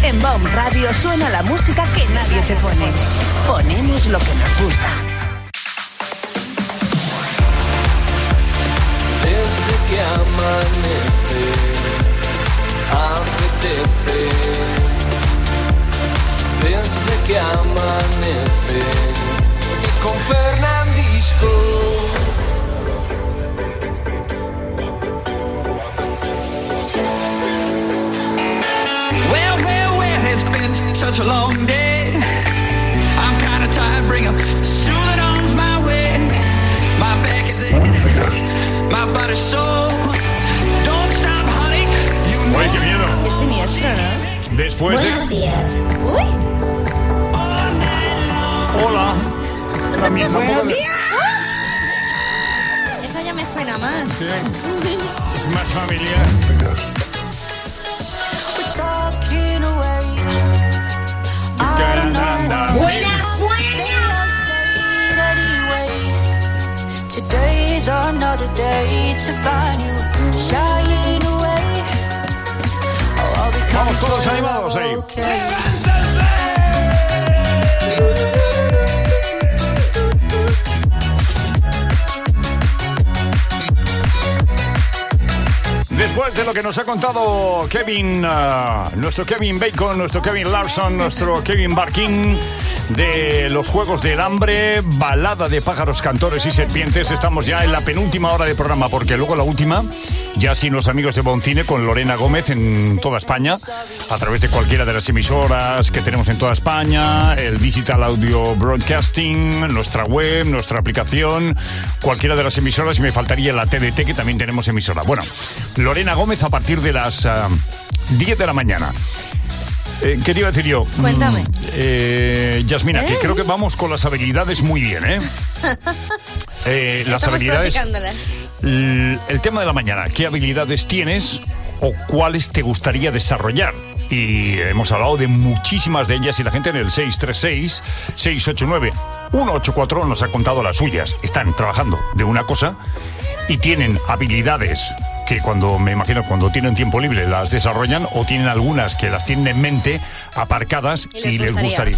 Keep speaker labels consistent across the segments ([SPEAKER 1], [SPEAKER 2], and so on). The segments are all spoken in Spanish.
[SPEAKER 1] En BOM Radio suena la música que nadie te pone. Ponemos lo que nos gusta.
[SPEAKER 2] Desde que amanece, apetece. Desde que amanece, y con Fernandisco.
[SPEAKER 3] It's been such a long day. I'm kinda tired, bring up soothing arms my way. My back is aching, my body's sore. Don't stop, honey.
[SPEAKER 4] Oye, qué miedo.
[SPEAKER 5] Es siniestro, ¿no?
[SPEAKER 4] Después
[SPEAKER 5] Buenos días. Uy.
[SPEAKER 4] Hola.
[SPEAKER 5] Buenos días. Esa ya me suena más.
[SPEAKER 4] Sí. Es más familiar.
[SPEAKER 5] Buenas,
[SPEAKER 3] Today's another day to find you shying away.
[SPEAKER 4] Vamos todos animados ahí. Después de lo que nos ha contado Kevin, nuestro Kevin Bacon, nuestro Kevin Larson, nuestro Kevin Barkin, de los Juegos del Hambre, balada de pájaros, cantores y serpientes, estamos ya en la penúltima hora de programa, porque luego la última, ya sin los amigos de Boncine, con Lorena Gómez en toda España, a través de cualquiera de las emisoras que tenemos en toda España, el Digital Audio Broadcasting, nuestra web, nuestra aplicación, cualquiera de las emisoras, y me faltaría la TDT, que también tenemos emisora. Bueno, Lorena Gómez a partir de las 10 de la mañana. ¿Qué te iba a decir yo?
[SPEAKER 5] Cuéntame.
[SPEAKER 4] Yasmina, que creo que vamos con las habilidades muy bien, ¿eh? Las
[SPEAKER 5] Estamos
[SPEAKER 4] habilidades.
[SPEAKER 5] practicándolas.
[SPEAKER 4] El tema de la mañana, ¿qué habilidades tienes o cuáles te gustaría desarrollar? Y hemos hablado de muchísimas de ellas y la gente en el 636-689-184 nos ha contado las suyas. Están trabajando de una cosa y tienen habilidades que me imagino cuando tienen tiempo libre las desarrollan, o tienen algunas que las tienen en mente aparcadas y les gustaría.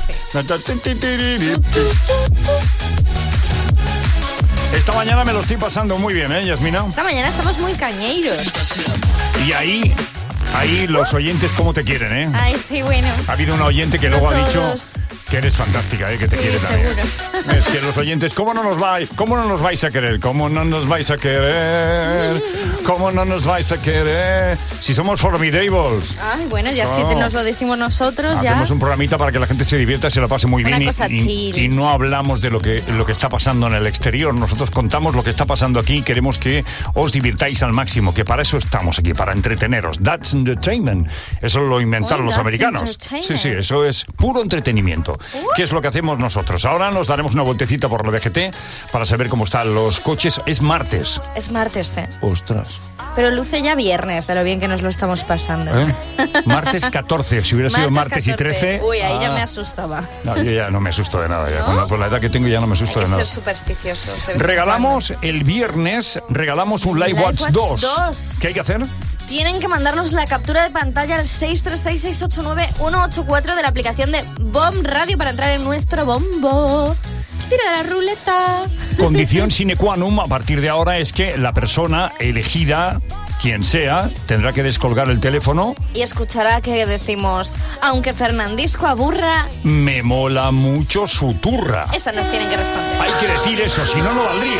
[SPEAKER 4] Esta mañana me lo estoy pasando muy bien, ¿eh, Yasmina?
[SPEAKER 5] Esta mañana estamos muy cañeiros.
[SPEAKER 4] Y ahí los oyentes cómo te quieren, ¿eh?
[SPEAKER 5] Ay, sí, bueno.
[SPEAKER 4] Ha habido una oyente que
[SPEAKER 5] No
[SPEAKER 4] luego ha
[SPEAKER 5] todos.
[SPEAKER 4] dicho que eres fantástica, que te
[SPEAKER 5] Sí,
[SPEAKER 4] quiere también.
[SPEAKER 5] seguro.
[SPEAKER 4] Es que los oyentes, ¿cómo no nos vais a querer? ¿Cómo no nos vais a querer? ¿Cómo no nos vais a querer? Si somos formidables.
[SPEAKER 5] Ay, bueno, ya si nos lo decimos nosotros, ya.
[SPEAKER 4] Hacemos un programita para que la gente se divierta, se lo pase muy
[SPEAKER 5] Una
[SPEAKER 4] bien
[SPEAKER 5] cosa chill.
[SPEAKER 4] y no hablamos de lo que está pasando en el exterior. Nosotros contamos lo que está pasando aquí y queremos que os divirtáis al máximo, que para eso estamos aquí, para entreteneros. That's entertainment. Eso lo inventaron los
[SPEAKER 5] that's
[SPEAKER 4] americanos.
[SPEAKER 5] entertainment.
[SPEAKER 4] Sí, eso es puro entretenimiento. ¿Qué es lo que hacemos nosotros? Ahora nos daremos una vueltecita por la DGT para saber cómo están los coches. Es martes.
[SPEAKER 5] Es martes, ¿eh?
[SPEAKER 4] Ostras.
[SPEAKER 5] Pero luce ya viernes, de lo bien que nos lo estamos pasando.
[SPEAKER 4] Martes 14. Si hubiera sido martes
[SPEAKER 5] 14.
[SPEAKER 4] y 13...
[SPEAKER 5] Uy, ahí ya me asustaba.
[SPEAKER 4] No, yo ya no me asusto de nada. Ya.
[SPEAKER 5] ¿No?
[SPEAKER 4] Con la edad que tengo ya no me asusto
[SPEAKER 5] Hay
[SPEAKER 4] de
[SPEAKER 5] que
[SPEAKER 4] nada.
[SPEAKER 5] ser supersticiosos. de vez en
[SPEAKER 4] Regalamos el viernes, un Live Watch 2. ¿Qué hay que hacer?
[SPEAKER 5] Tienen que mandarnos la captura de pantalla al 636-689-184 de la aplicación de BOM Radio para entrar en nuestro bombo. Tira de la ruleta.
[SPEAKER 4] Condición sine qua non a partir de ahora es que la persona elegida, quien sea, tendrá que descolgar el teléfono.
[SPEAKER 5] Y escuchará que decimos, aunque Fernandisco aburra,
[SPEAKER 4] Me mola mucho su turra.
[SPEAKER 5] esa nos tienen que responder.
[SPEAKER 4] Hay que decir eso, si no, no valdría.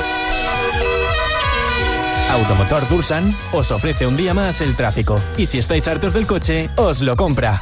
[SPEAKER 6] Automotor Dursan os ofrece un día más el tráfico. Y si estáis hartos del coche, os lo compra.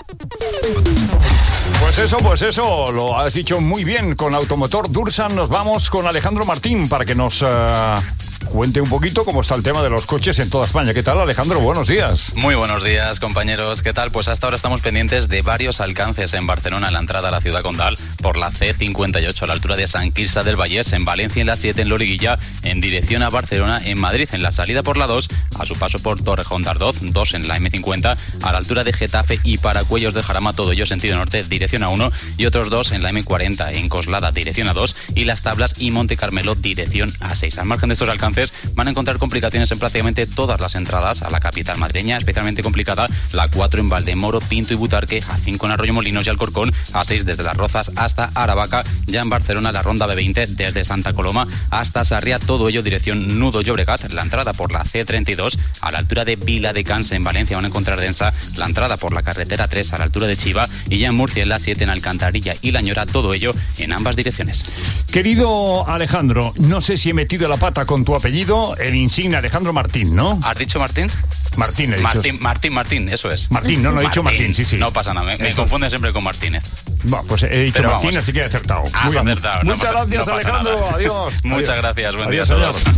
[SPEAKER 4] Pues eso, lo has dicho muy bien. Con Automotor Dursan nos vamos con Alejandro Martín para que nos cuente un poquito cómo está el tema de los coches en toda España. ¿Qué tal, Alejandro? Buenos días.
[SPEAKER 7] Muy buenos días, compañeros. ¿Qué tal? Pues hasta ahora estamos pendientes de varios alcances en Barcelona, en la entrada a la ciudad condal, por la C58 a la altura de Sant Quirze del Vallès, en Valencia en la 7 en Loriguilla en dirección a Barcelona en Madrid, en la salida por la 2, a su paso por Torrejón de Ardoz, 2 en la M50, a la altura de Getafe y Paracuellos de Jarama, todo ello sentido norte, dirección a 1, y otros 2 en la M40, en Coslada, dirección a 2, y Las Tablas y Monte Carmelo, dirección a 6. Al margen de estos alcances, van a encontrar complicaciones en prácticamente todas las entradas a la capital madrileña, especialmente complicada la 4 en Valdemoro, Pinto y Butarque, a 5 en Arroyomolinos y Alcorcón, a 6 desde Las Rozas hasta Aravaca, ya en Barcelona la ronda B20 desde Santa Coloma hasta Sarriá, todo ello dirección Nudo Llobregat, la entrada por la C32 a la altura de Viladecans en Valencia van a encontrar densa, la entrada por la carretera 3 a la altura de Chiva y ya en Murcia en la 7 en Alcantarilla y La Ñora, todo ello en ambas direcciones.
[SPEAKER 4] Querido Alejandro, no sé si he metido la pata con tu apellido, el insigne Alejandro Martín, ¿no?
[SPEAKER 7] ¿Has dicho Martín?
[SPEAKER 4] Martín, he dicho.
[SPEAKER 7] Martín, eso es.
[SPEAKER 4] Martín, no he dicho Martín, sí.
[SPEAKER 7] No pasa nada, me confunden siempre con Martínez.
[SPEAKER 4] Bueno, pues he dicho Martín, vamos, así que he acertado.
[SPEAKER 7] Has acertado.
[SPEAKER 4] Muchas gracias, Alejandro. Adiós.
[SPEAKER 7] Muchas gracias, buen día a
[SPEAKER 4] señor.
[SPEAKER 7] todos.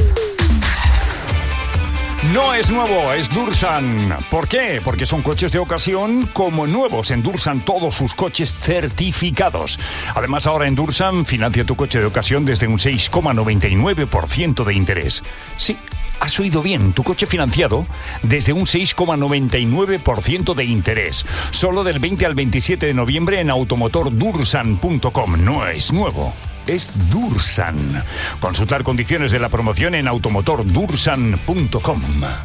[SPEAKER 4] No es nuevo, es Dursan. ¿Por qué? Porque son coches de ocasión como nuevos. En Dursan todos sus coches certificados. Además, ahora en Dursan financia tu coche de ocasión desde un 6,99% de interés. Sí, has oído bien, tu coche financiado desde un 6,99% de interés. Solo del 20 al 27 de noviembre en automotordursan.com. No es nuevo, es Dursan. Consultar condiciones de la promoción en automotordursan.com.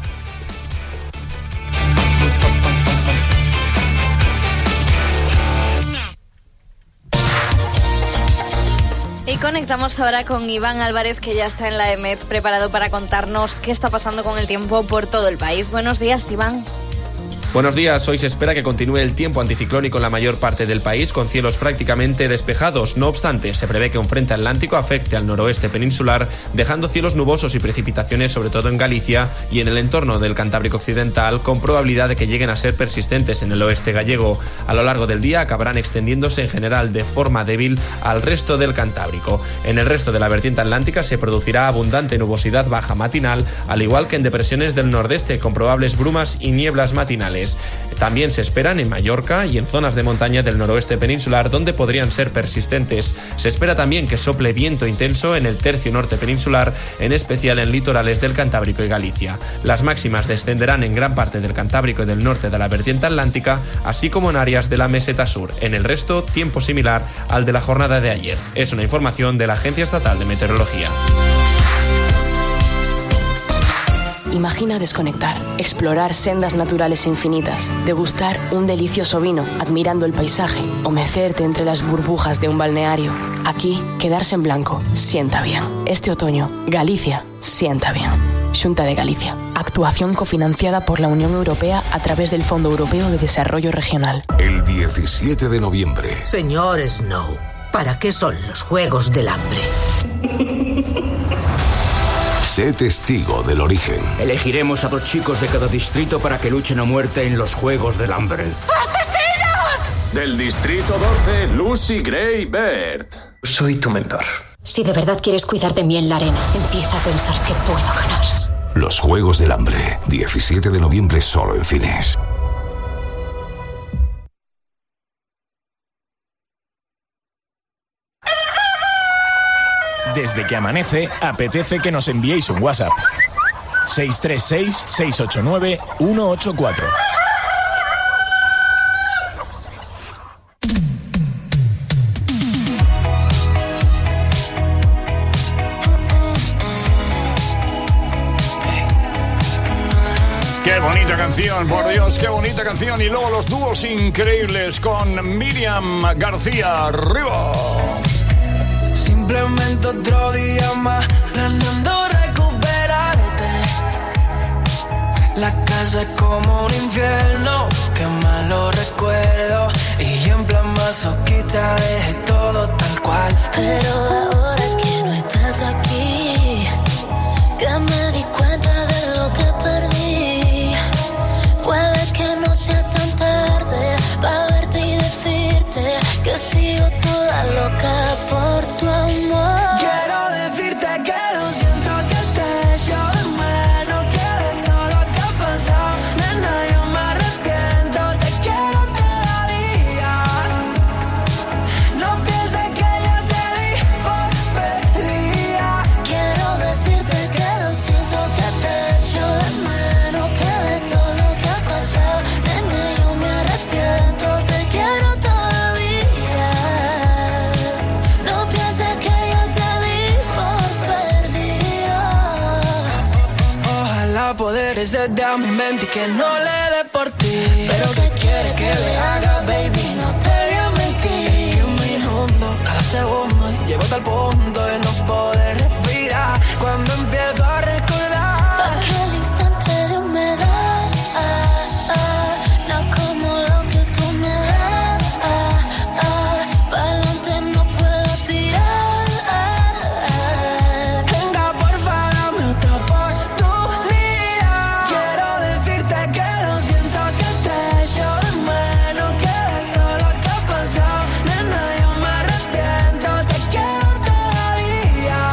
[SPEAKER 5] Y conectamos ahora con Iván Álvarez, que ya está en la EMET, preparado para contarnos qué está pasando con el tiempo por todo el país. Buenos días, Iván.
[SPEAKER 8] Buenos días, hoy se espera que continúe el tiempo anticiclónico en la mayor parte del país, con cielos prácticamente despejados. No obstante, se prevé que un frente atlántico afecte al noroeste peninsular, dejando cielos nubosos y precipitaciones sobre todo en Galicia y en el entorno del Cantábrico Occidental, con probabilidad de que lleguen a ser persistentes en el oeste gallego. A lo largo del día acabarán extendiéndose en general de forma débil al resto del Cantábrico. En el resto de la vertiente atlántica se producirá abundante nubosidad baja matinal, al igual que en depresiones del nordeste, con probables brumas y nieblas matinales. También se esperan en Mallorca y en zonas de montaña del noroeste peninsular, donde podrían ser persistentes. Se espera también que sople viento intenso en el tercio norte peninsular, en especial en litorales del Cantábrico y Galicia. Las máximas descenderán en gran parte del Cantábrico y del norte de la vertiente atlántica, así como en áreas de la meseta sur. En el resto, tiempo similar al de la jornada de ayer. Es una información de la Agencia Estatal de Meteorología.
[SPEAKER 9] Imagina desconectar, explorar sendas naturales infinitas, degustar un delicioso vino admirando el paisaje o mecerte entre las burbujas de un balneario. Aquí, quedarse en blanco sienta bien. Este otoño, Galicia sienta bien. Xunta de Galicia. Actuación cofinanciada por la Unión Europea a través del Fondo Europeo de Desarrollo Regional.
[SPEAKER 10] El 17 de noviembre.
[SPEAKER 11] Señor Snow, ¿para qué son los Juegos del Hambre?
[SPEAKER 10] Sé testigo del origen.
[SPEAKER 12] Elegiremos a 2 chicos de cada distrito para que luchen a muerte en los Juegos del Hambre.
[SPEAKER 13] ¡Asesinos!
[SPEAKER 14] Del distrito 12, Lucy Gray Baird.
[SPEAKER 15] Soy tu mentor.
[SPEAKER 16] Si de verdad quieres cuidar de mí en la arena, empieza a pensar que puedo ganar.
[SPEAKER 10] Los Juegos del Hambre, 17 de noviembre solo en cines.
[SPEAKER 6] Desde que amanece, apetece que nos enviéis un WhatsApp. 636-689-184.
[SPEAKER 4] Qué bonita canción, por Dios, qué bonita canción. Y luego los dúos increíbles con Miriam García Rivas.
[SPEAKER 17] Simplemente otro día más, planeando recuperarte. La casa es como un infierno, qué malo recuerdo. Y yo en plan masoquista dejé todo tal cual.
[SPEAKER 18] Pero ahora que no estás aquí, que me di cuenta de lo que perdí. Puede que no sea tan tarde para verte y decirte que sigo toda loca por tu amor.
[SPEAKER 17] Quiero decirte que lo siento, que te echo de menos, que de todo lo que ha pasado, nena, yo me arrepiento, te quiero todavía. No pienses que ya te di por perdida. se dé a mi mente y que no le dé por ti. Pero ¿qué quieres que le haga, baby? No te voy a mentir. Un minuto, cada segundo, llego hasta el punto de no poder respirar. Cuando empiezo a recordar
[SPEAKER 18] aquel instante de humedad, no como lo que tú me das. Pa'lante no puedo tirar.
[SPEAKER 17] Venga, porfa, dame otra oportunidad. Quiero decirte que lo siento, que te echo de menos, que de todo lo que ha pasado, nena, yo me arrepiento. Te quiero todavía.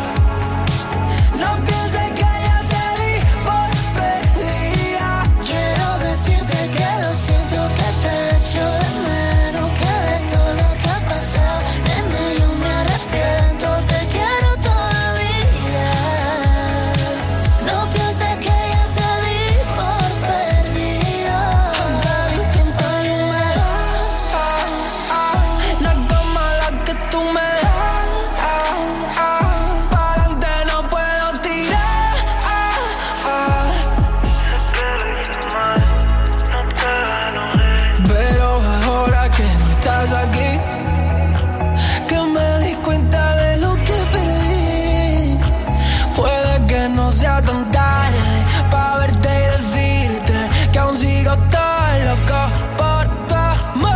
[SPEAKER 17] No pienses que ya te di por perdida.
[SPEAKER 18] Quiero decirte que lo siento, que te echo de menos, que de todo lo que ha pasado, nene, yo me arrepiento. Te quiero todavía. No pienses que ya te di por perdida.
[SPEAKER 17] No es como la que tú me das. Pa'lante no puedo tirar. Pero ahora que no estás aquí, que me di cuenta de lo que perdí. Puede que no sea tan tarde pa' verte y decirte que aún sigo tan loco por tu amor.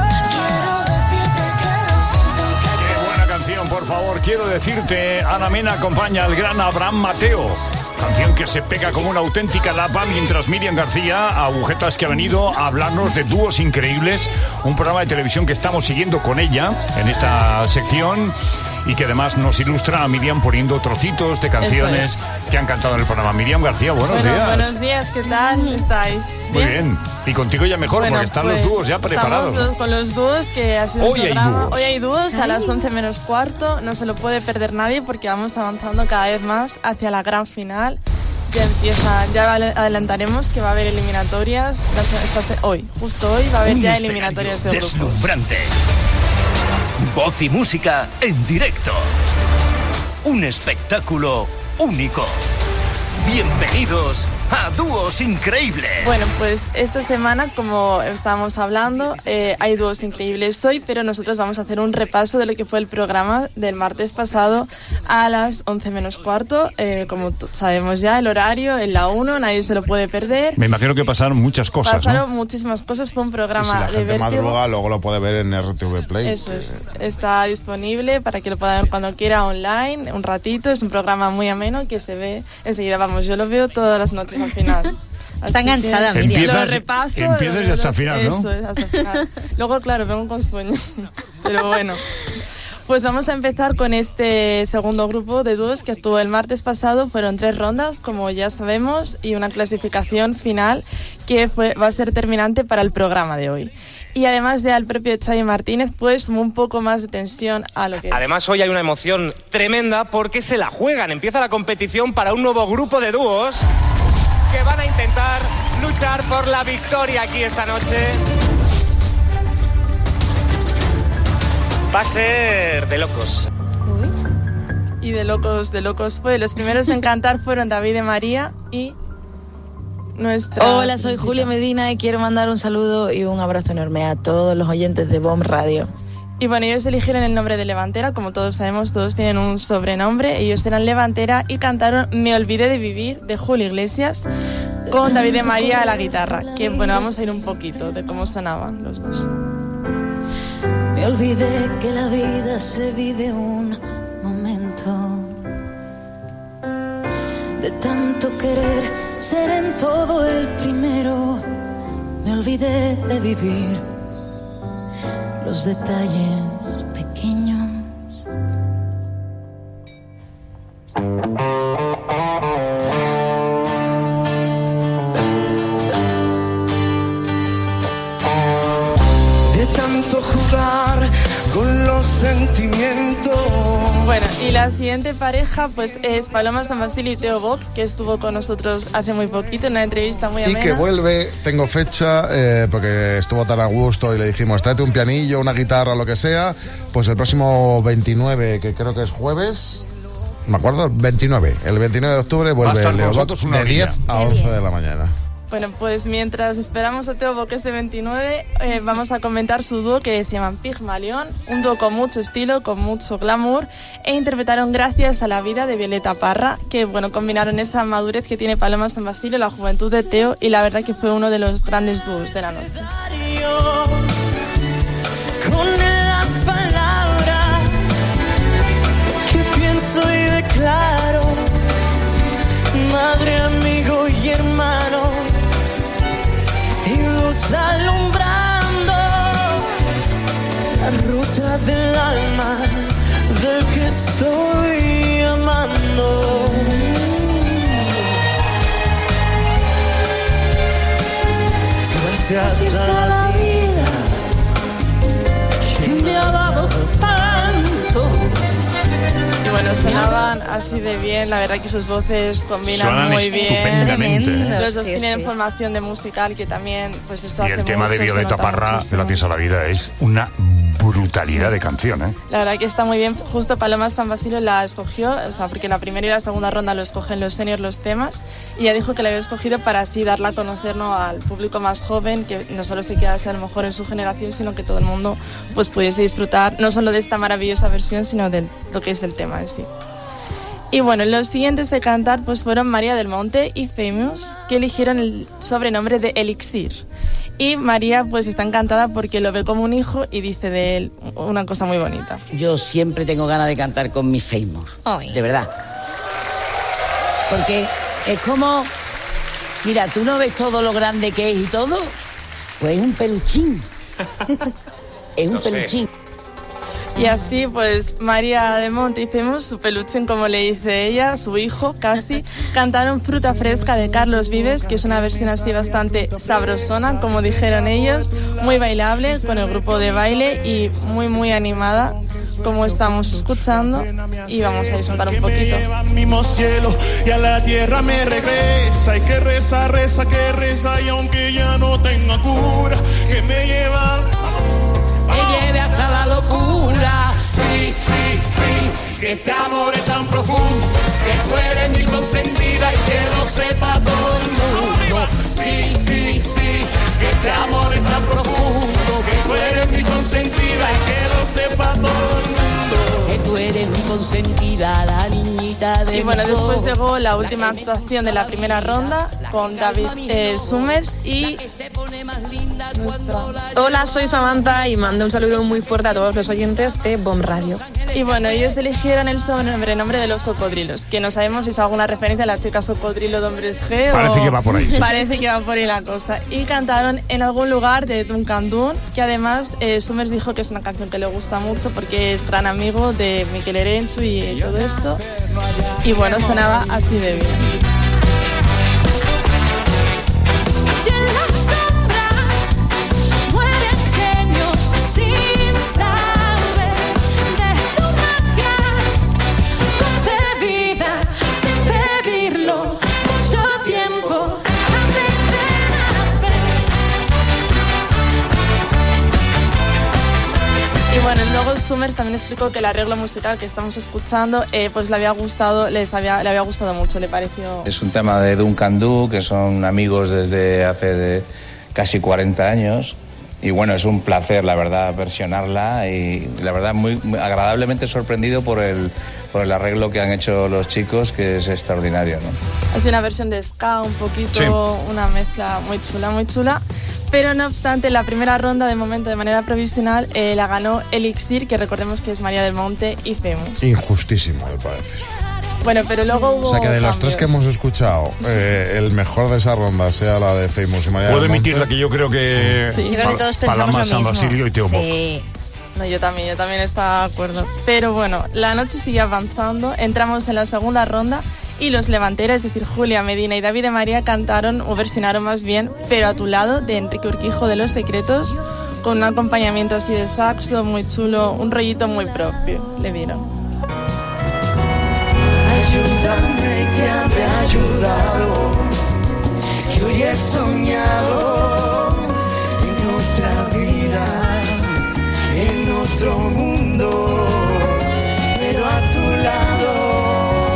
[SPEAKER 4] Qué buena canción, por favor. Quiero decirte, Ana Mena acompaña al gran Abraham Mateo. Canción que se pega como una auténtica lapa mientras Miriam García, agujetas que ha venido a hablarnos de dúos increíbles, un programa de televisión que estamos siguiendo con ella en esta sección y que además nos ilustra a Miriam poniendo trocitos de canciones que han cantado en el programa. Miriam García, buenos días.
[SPEAKER 13] Buenos días, ¿qué tal estáis?
[SPEAKER 4] Muy bien. Y contigo ya mejor,
[SPEAKER 13] Bueno,
[SPEAKER 4] porque están
[SPEAKER 13] pues,
[SPEAKER 4] los dúos ya preparados.
[SPEAKER 13] Estamos con los dúos que ha sido
[SPEAKER 4] Hoy
[SPEAKER 13] un
[SPEAKER 4] hay
[SPEAKER 13] programa.
[SPEAKER 4] dúos.
[SPEAKER 13] Hoy hay dúos a las 11 menos cuarto. No se lo puede perder nadie porque vamos avanzando cada vez más hacia la gran final. Ya adelantaremos que va a haber eliminatorias hoy, justo hoy va a haber
[SPEAKER 15] Un
[SPEAKER 13] ya
[SPEAKER 15] escenario
[SPEAKER 13] eliminatorias de grupos.
[SPEAKER 15] deslumbrante. Voz y música en directo. Un espectáculo único. Bienvenidos a Dúos Increíbles.
[SPEAKER 13] Bueno, pues esta semana, como estábamos hablando, hay dúos increíbles hoy, pero nosotros vamos a hacer un repaso de lo que fue el programa del martes pasado a las 11 menos cuarto. Como sabemos ya, el horario en la 1, nadie se lo puede perder.
[SPEAKER 4] Me imagino que pasaron muchas cosas,
[SPEAKER 13] Pasaron
[SPEAKER 4] ¿no?
[SPEAKER 13] muchísimas cosas, fue un
[SPEAKER 19] Y si
[SPEAKER 13] programa
[SPEAKER 19] la
[SPEAKER 13] de
[SPEAKER 19] gente
[SPEAKER 13] vértigo.
[SPEAKER 19] madruga, luego lo puede ver en RTV Play.
[SPEAKER 13] Eso es, está disponible para que lo pueda ver cuando quiera online, un ratito. Es un programa muy ameno que se ve enseguida. Vamos, yo lo veo todas las noches al final.
[SPEAKER 5] Está enganchada,
[SPEAKER 13] que
[SPEAKER 5] Miriam.
[SPEAKER 13] Lo repaso.
[SPEAKER 4] Empiezas y hasta el final, ¿no?
[SPEAKER 13] Eso es, hasta el final. Luego, claro, vengo con sueño. Pero bueno. Pues vamos a empezar con este segundo grupo de dúos que actuó el martes pasado. Fueron 3 rondas, como ya sabemos, y una clasificación final que va a ser determinante para el programa de hoy. Y además ya el propio Xavi Martínez pues sumó un poco más de tensión a lo que
[SPEAKER 20] Además hoy hay una emoción tremenda porque se la juegan. Empieza la competición para un nuevo grupo de dúos que van a intentar luchar por la victoria aquí esta noche. Va a ser de locos.
[SPEAKER 13] Y de locos fue. Los primeros en cantar fueron David de María y nuestra...
[SPEAKER 21] Hola, soy Julia Medina y quiero mandar un saludo y un abrazo enorme a todos los oyentes de Bomb Radio.
[SPEAKER 13] Y bueno, ellos eligieron el nombre de Levantera, como todos sabemos, todos tienen un sobrenombre. Ellos eran Levantera y cantaron Me olvidé de vivir, de Julio Iglesias, con David de María a la guitarra. Que bueno, vamos a ir un poquito de cómo sonaban los dos.
[SPEAKER 18] Me olvidé que la vida se vive un momento. De tanto querer ser en todo el primero, me olvidé de vivir los detalles pequeños.
[SPEAKER 17] De tanto jugar con los sentimientos.
[SPEAKER 13] Bueno, y la siguiente pareja pues es Paloma San Basilio y Teo Bock, que estuvo con nosotros hace muy poquito en una entrevista muy amena.
[SPEAKER 19] Y que vuelve, tengo fecha, porque estuvo tan a gusto y le dijimos, tráete un pianillo, una guitarra, lo que sea. Pues el próximo 29, que creo que es jueves, me acuerdo, el 29 de octubre vuelve Leodoc de 10 a 11 de la mañana.
[SPEAKER 13] Bueno, pues mientras esperamos a Teo Boque este 29, vamos a comentar su dúo que se llama Pigmalión, un dúo con mucho estilo, con mucho glamour, e interpretaron Gracias a la vida de Violeta Parra, que bueno, combinaron esa madurez que tiene Paloma San Basilio, la juventud de Teo, y la verdad que fue uno de los grandes dúos de la noche.
[SPEAKER 17] Con las palabras que pienso y declaro, madre, amigo y hermano, y luz alumbrando la ruta del alma del que estoy amando. Gracias a la vida que me ha dado tanto.
[SPEAKER 13] Y bueno, sonaban así de bien, la verdad que sus voces combinan
[SPEAKER 4] Suenan
[SPEAKER 13] muy bien.
[SPEAKER 4] estupendamente.
[SPEAKER 13] Los dos tienen formación de musical que también, pues esto
[SPEAKER 4] Y
[SPEAKER 13] hace
[SPEAKER 4] el tema
[SPEAKER 13] mucho,
[SPEAKER 4] de
[SPEAKER 13] se
[SPEAKER 4] Violeta
[SPEAKER 13] nota
[SPEAKER 4] Parra,
[SPEAKER 13] muchísimo.
[SPEAKER 4] Gracias a la vida, es una brutalidad de canción, ¿eh?
[SPEAKER 13] La verdad que está muy bien. Justo Paloma San Basilio la escogió, o sea, porque la primera y la segunda ronda lo escogen los seniors los temas, y ella dijo que la había escogido para así darla a conocer, ¿no?, al público más joven, que no solo se quedase a lo mejor en su generación, sino que todo el mundo pues pudiese disfrutar no solo de esta maravillosa versión, sino de lo que es el tema en sí. Y bueno, los siguientes de cantar pues fueron María del Monte y Famous, que eligieron el sobrenombre de Elixir. Y María pues está encantada porque lo ve como un hijo y dice de él una cosa muy bonita.
[SPEAKER 1] Yo siempre tengo ganas de cantar con mi Famous, de verdad. Porque es como, mira, tú no ves todo lo grande que es y todo, pues es un peluchín. Es un peluchín.
[SPEAKER 13] Y así, pues, María de Monte y Famous, su peluchín, como le dice ella, su hijo, casi, cantaron Fruta Fresca de Carlos Vives, que es una versión así bastante sabrosona, como dijeron ellos, muy bailable, con el grupo de baile y muy, muy animada, como estamos escuchando, y vamos a disfrutar un poquito.
[SPEAKER 17] Al mismo cielo y a la tierra me regresa, y que reza, reza, que reza, y aunque ya no tenga cura, que me lleva...
[SPEAKER 1] Me lleve hasta la locura.
[SPEAKER 17] Sí, sí, sí, que este amor es tan profundo, que tú eres mi consentida y que lo sepa todo el mundo. Sí, sí, sí, que este amor es tan profundo, que tú eres mi consentida y que lo sepa todo el mundo.
[SPEAKER 1] Que tú eres mi consentida, la niñita de
[SPEAKER 13] Y bueno,
[SPEAKER 1] mis
[SPEAKER 13] después
[SPEAKER 1] ojos.
[SPEAKER 13] llegó la última actuación de la primera ronda con David Summers y nuestra...
[SPEAKER 22] Hola, soy Samantha y mando un saludo muy fuerte a todos los oyentes de Bomb Radio.
[SPEAKER 13] Y bueno, ellos eligieron el sobrenombre de los cocodrilos, que no sabemos si es alguna referencia a la chica cocodrilo de Hombres G.
[SPEAKER 4] Parece que va por ahí, sí.
[SPEAKER 13] Parece que va por ahí la cosa. Y cantaron En algún lugar de Duncan Dune, que además Summers dijo que es una canción que le gusta mucho porque es gran amigo de Mikel Erenchu y todo esto. Y bueno, sonaba así de bien. Y bueno, luego Summers también explicó que el arreglo musical que estamos escuchando pues le había gustado mucho, le pareció...
[SPEAKER 23] Es un tema de Duncan Du, que son amigos desde hace casi 40 años. Y bueno, es un placer, la verdad, versionarla y la verdad muy agradablemente sorprendido por el arreglo que han hecho los chicos, que es extraordinario, ¿no?
[SPEAKER 13] Es una versión de ska, un poquito, sí. Una mezcla muy chula, muy chula. Pero no obstante, la primera ronda, de momento, de manera provisional, la ganó Elixir, que recordemos que es María del Monte y Famous.
[SPEAKER 19] Injustísimo, me parece.
[SPEAKER 13] Bueno, pero luego hubo...
[SPEAKER 19] O sea, que de los
[SPEAKER 13] cambios.
[SPEAKER 19] tres que hemos escuchado, el mejor de esa ronda sea la de Famous y María
[SPEAKER 4] Puedo
[SPEAKER 19] del Monte.
[SPEAKER 4] emitir la que yo creo que...
[SPEAKER 13] Sí. Yo creo que
[SPEAKER 5] todos pensamos
[SPEAKER 4] Paloma
[SPEAKER 5] lo
[SPEAKER 4] San
[SPEAKER 5] mismo.
[SPEAKER 4] Basilio y Teo Boc.
[SPEAKER 5] Sí.
[SPEAKER 13] No, yo también estaba de acuerdo. Pero bueno, la noche sigue avanzando, entramos en la segunda ronda y los Levantera, es decir, Julia Medina y David de María, cantaron o versionaron más bien Pero a tu lado, de Enrique Urquijo de Los Secretos, con un acompañamiento así de saxo muy chulo, un rollito muy propio, le dieron.
[SPEAKER 17] Ayúdame, te habré ayudado, que hoy he soñado en otra vida, en otro mundo, pero a tu lado.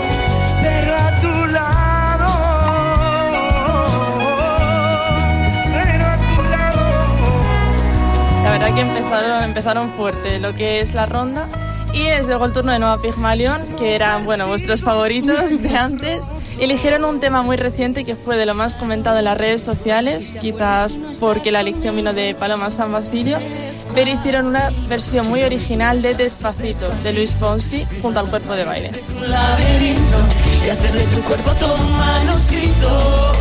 [SPEAKER 13] verdad que empezaron fuerte lo que es la ronda. Y les llegó el turno de Nueva Pigmalión, que eran, bueno, vuestros favoritos de antes. Eligieron un tema muy reciente que fue de lo más comentado en las redes sociales, quizás porque la elección vino de Paloma San Basilio, pero hicieron una versión muy original de Despacito, de Luis Fonsi, junto al Cuerpo de Baile.
[SPEAKER 17] Un laberinto y hacer de tu cuerpo todo un manuscrito.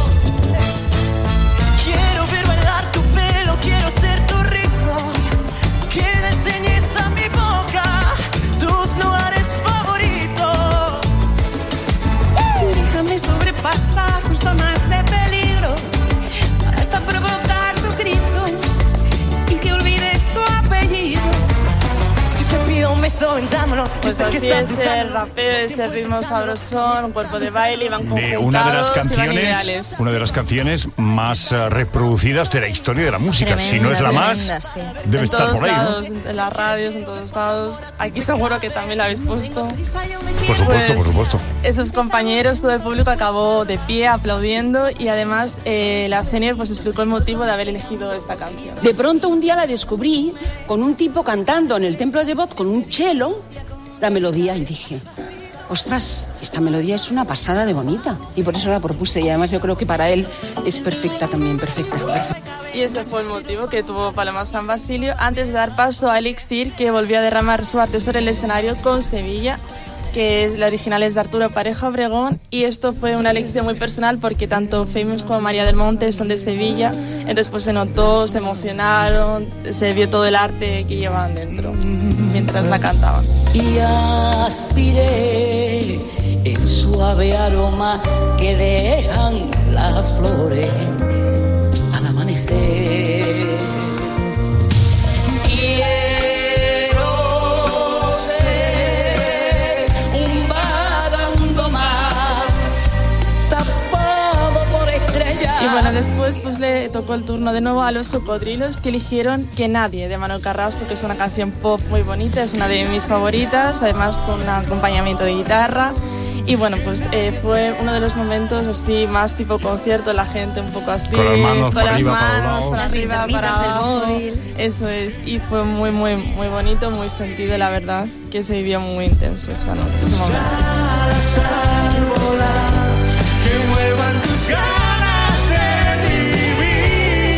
[SPEAKER 17] Quiero ver bailar tu pelo, quiero ser tu ritmo, que me enseñes a mi boca tus lugares favoritos. Déjame sobrepasar tus zonas de peligro hasta provocar tus gritos y que olvides tu apellido. Si te pido un beso, vendámoslo.
[SPEAKER 13] Pues así es el rapeo, ese ritmo sabrosón, un cuerpo de baile, van conjuntados,
[SPEAKER 4] una de las canciones más reproducidas de la historia de la música.
[SPEAKER 5] Tremenda,
[SPEAKER 4] si no es la más,
[SPEAKER 5] sí.
[SPEAKER 4] debe estar por ahí,
[SPEAKER 13] lados, ¿no? En las radios, en todos lados. Aquí seguro que también la habéis puesto.
[SPEAKER 4] Por supuesto, por supuesto.
[SPEAKER 13] Esos compañeros, todo el público acabó de pie aplaudiendo y además la senior pues explicó el motivo de haber elegido esta canción.
[SPEAKER 2] De pronto un día la descubrí con un tipo cantando en el templo de Bot con un cello la melodía y dije, ostras, esta melodía es una pasada de bonita y por eso la propuse y además yo creo que para él es perfecta también, perfecta.
[SPEAKER 13] Y este fue el motivo que tuvo Paloma San Basilio antes de dar paso a Elixir, que volvió a derramar su arte sobre el escenario con Sevilla, que la original es de Arturo Pareja Obregón, y esto fue una elección muy personal porque tanto Famous como María del Monte son de Sevilla, entonces pues se notó, se emocionaron, se vio todo el arte que llevaban dentro mientras la cantaban.
[SPEAKER 1] Y aspiré el suave aroma que dejan las flores al amanecer.
[SPEAKER 13] Y bueno, después pues le tocó el turno de nuevo a Los Cocodrilos, que eligieron Que Nadie, de Manuel Carrasco, que es una canción pop muy bonita, es una de mis favoritas, además con un acompañamiento de guitarra. Y bueno, pues fue uno de los momentos así más tipo concierto, la gente un poco así,
[SPEAKER 4] con las manos
[SPEAKER 13] para
[SPEAKER 4] arriba,
[SPEAKER 13] para abajo. Eso es, y fue muy, muy, muy bonito, muy sentido, la verdad, que se vivió muy intenso esta noche, ese momento.
[SPEAKER 17] Que muevan tus ganas de vivir.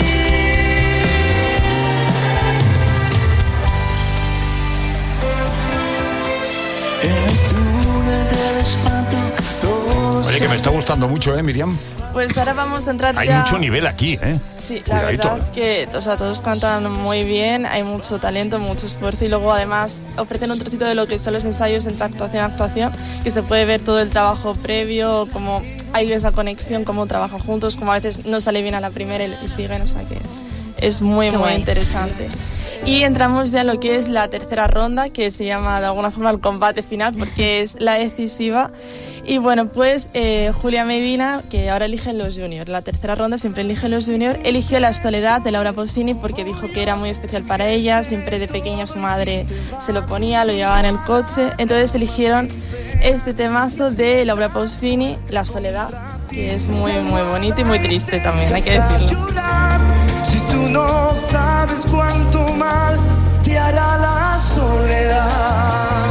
[SPEAKER 17] En el túnel del espanto todo.
[SPEAKER 4] Oye, que me está gustando mucho, Miriam.
[SPEAKER 13] Pues ahora vamos a entrar
[SPEAKER 4] Hay
[SPEAKER 13] ya...
[SPEAKER 4] mucho nivel aquí,
[SPEAKER 13] Sí, la
[SPEAKER 4] Cuidadito.
[SPEAKER 13] verdad que todos cantan muy bien, hay mucho talento, mucho esfuerzo y luego además ofrecen un trocito de lo que son los ensayos entre actuación a actuación, que se puede ver todo el trabajo previo, cómo hay esa conexión, cómo trabajan juntos, como a veces no sale bien a la primera y siguen, o sea que es muy, muy interesante. Y entramos ya en lo que es la tercera ronda, que se llama de alguna forma el combate final, porque es la decisiva. Y bueno, pues Julia Medina, que ahora eligen los juniors, la tercera ronda siempre eligen los juniors, eligió La Soledad de Laura Pausini porque dijo que era muy especial para ella, siempre de pequeña su madre se lo ponía, lo llevaba en el coche, entonces eligieron este temazo de Laura Pausini, La Soledad, que es muy, muy bonito y muy triste también, hay que decirlo.
[SPEAKER 17] Si tú no sabes cuánto mal te hará la soledad.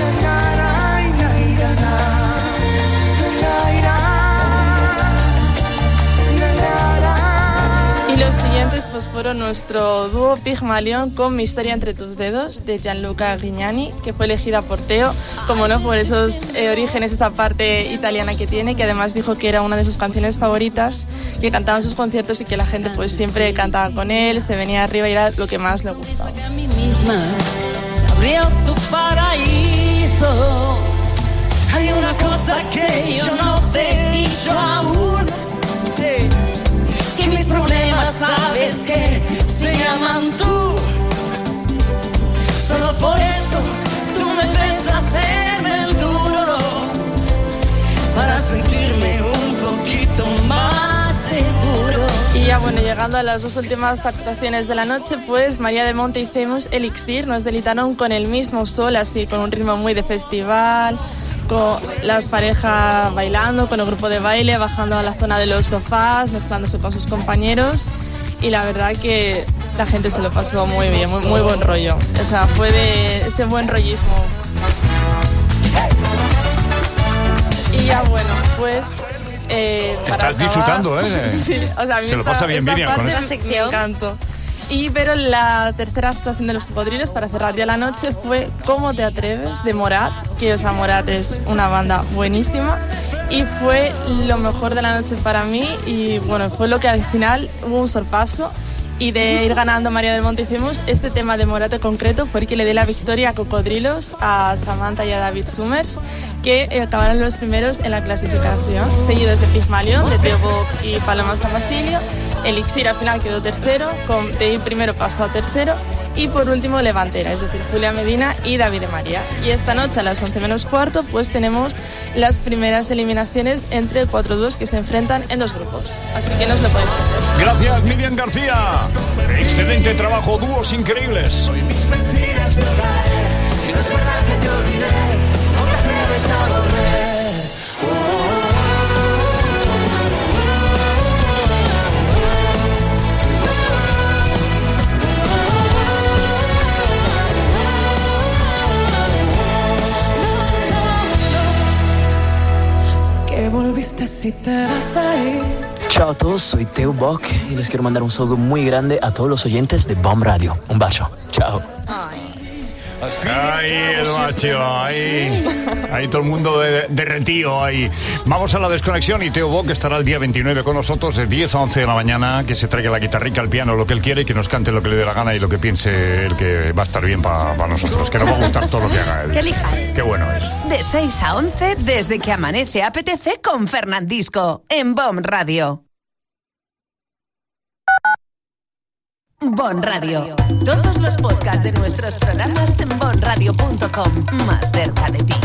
[SPEAKER 13] Y los siguientes pues fueron nuestro dúo Pigmalión con Mi historia entre tus dedos de Gianluca Grignani, que fue elegida por Teo, como no, por esos orígenes, esa parte italiana que tiene, que además dijo que era una de sus canciones favoritas, que cantaba en sus conciertos y que la gente pues siempre cantaba con él, se venía arriba y era lo que más le gustaba.
[SPEAKER 1] A mí misma abrió tu paraíso.
[SPEAKER 17] Hay una cosa que yo no te he dicho aún, que mis problemas sabes que se llaman tú. Solo por eso tú me ves hacerme el duro, para sentirme un poquito más seguro.
[SPEAKER 13] Y ya bueno, llegando a las dos últimas actuaciones de la noche, pues María del Monte y Famous Elixir nos deleitaron con el mismo sol, así con un ritmo muy de festival, con las parejas bailando, con el grupo de baile, bajando a la zona de los sofás, mezclándose con sus compañeros. Y la verdad que la gente se lo pasó muy bien, muy buen rollo. O sea, fue de este buen rollismo. Y ya bueno, pues...
[SPEAKER 4] Estás disfrutando,
[SPEAKER 13] Sí, o sea, a mí
[SPEAKER 4] se lo pasa bien Miriam con
[SPEAKER 13] esta sección. Me encantó. Pero la tercera actuación de Los Cocodrilos, para cerrar ya la noche, fue ¿Cómo te atreves?, de Morat, que, o sea, Morat es una banda buenísima, y fue lo mejor de la noche para mí, y bueno, fue lo que al final hubo un sorpaso, y de ir ganando María del Monte hicimos este tema de Morat en concreto, fue el que le dio la victoria a Cocodrilos, a Samantha y a David Summers, que acabaron los primeros en la clasificación, seguidos de Pigmalión, de Teo Bock y Paloma San Basilio. Elixir al final quedó tercero, de ir primero pasó a tercero, y por último Levantera, es decir, Julia Medina y David de María. Y esta noche a las 11 menos cuarto pues tenemos las primeras eliminaciones entre 4 dúos que se enfrentan en 2 grupos, así que no os lo podéis perder.
[SPEAKER 4] Gracias Miriam García, excelente trabajo, dúos increíbles.
[SPEAKER 17] Soy mis mentiras de caer, que no es verdad que te olvidé, no te atreves a volver.
[SPEAKER 3] Que volviste si te vas a ir.
[SPEAKER 7] Ciao a todos, soy Teo Bock y les quiero mandar un saludo muy grande a todos los oyentes de BOM Radio. Un beso. Chao.
[SPEAKER 4] Ahí el macho, ahí todo el mundo derretido ahí. Vamos a la desconexión y Teo Bock estará el día 29 con nosotros de 10 a 11 de la mañana, que se traiga la guitarrica, el piano, lo que él quiere, y que nos cante lo que le dé la gana y lo que piense él que va a estar bien para nosotros, que nos va a gustar todo lo que haga él.
[SPEAKER 8] Que elija.
[SPEAKER 4] Qué bueno es.
[SPEAKER 8] De 6 a 11, desde que amanece apetece con Fernandisco, en BOM Radio. BOM Radio. Todos los podcasts de nuestros programas en bomradio.com. Más cerca de ti.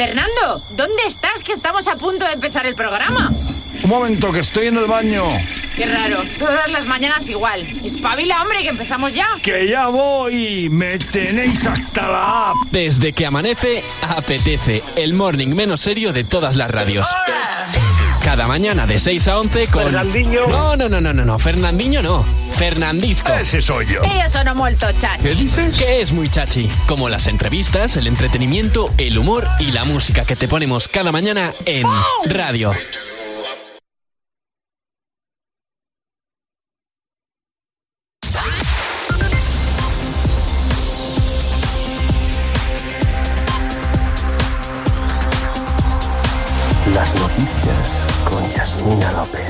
[SPEAKER 9] Fernando, ¿dónde estás? Que estamos a punto de empezar el programa.
[SPEAKER 4] Un momento, que estoy en el baño.
[SPEAKER 9] Qué raro, todas las mañanas igual. Espabila, hombre, que empezamos ya.
[SPEAKER 4] Que ya voy, me tenéis hasta la app.
[SPEAKER 6] Desde que amanece, apetece. El morning menos serio de todas las radios. Cada mañana de 6 a 11 con...
[SPEAKER 11] Fernandinho.
[SPEAKER 6] No, Fernandinho no. Fernandisco.
[SPEAKER 4] Ese soy yo.
[SPEAKER 9] Ellos son molto chachi.
[SPEAKER 6] ¿Qué dices? Que es muy chachi. Como las entrevistas, el entretenimiento, el humor y la música que te ponemos cada mañana en radio.
[SPEAKER 12] Las noticias con Yasmina López.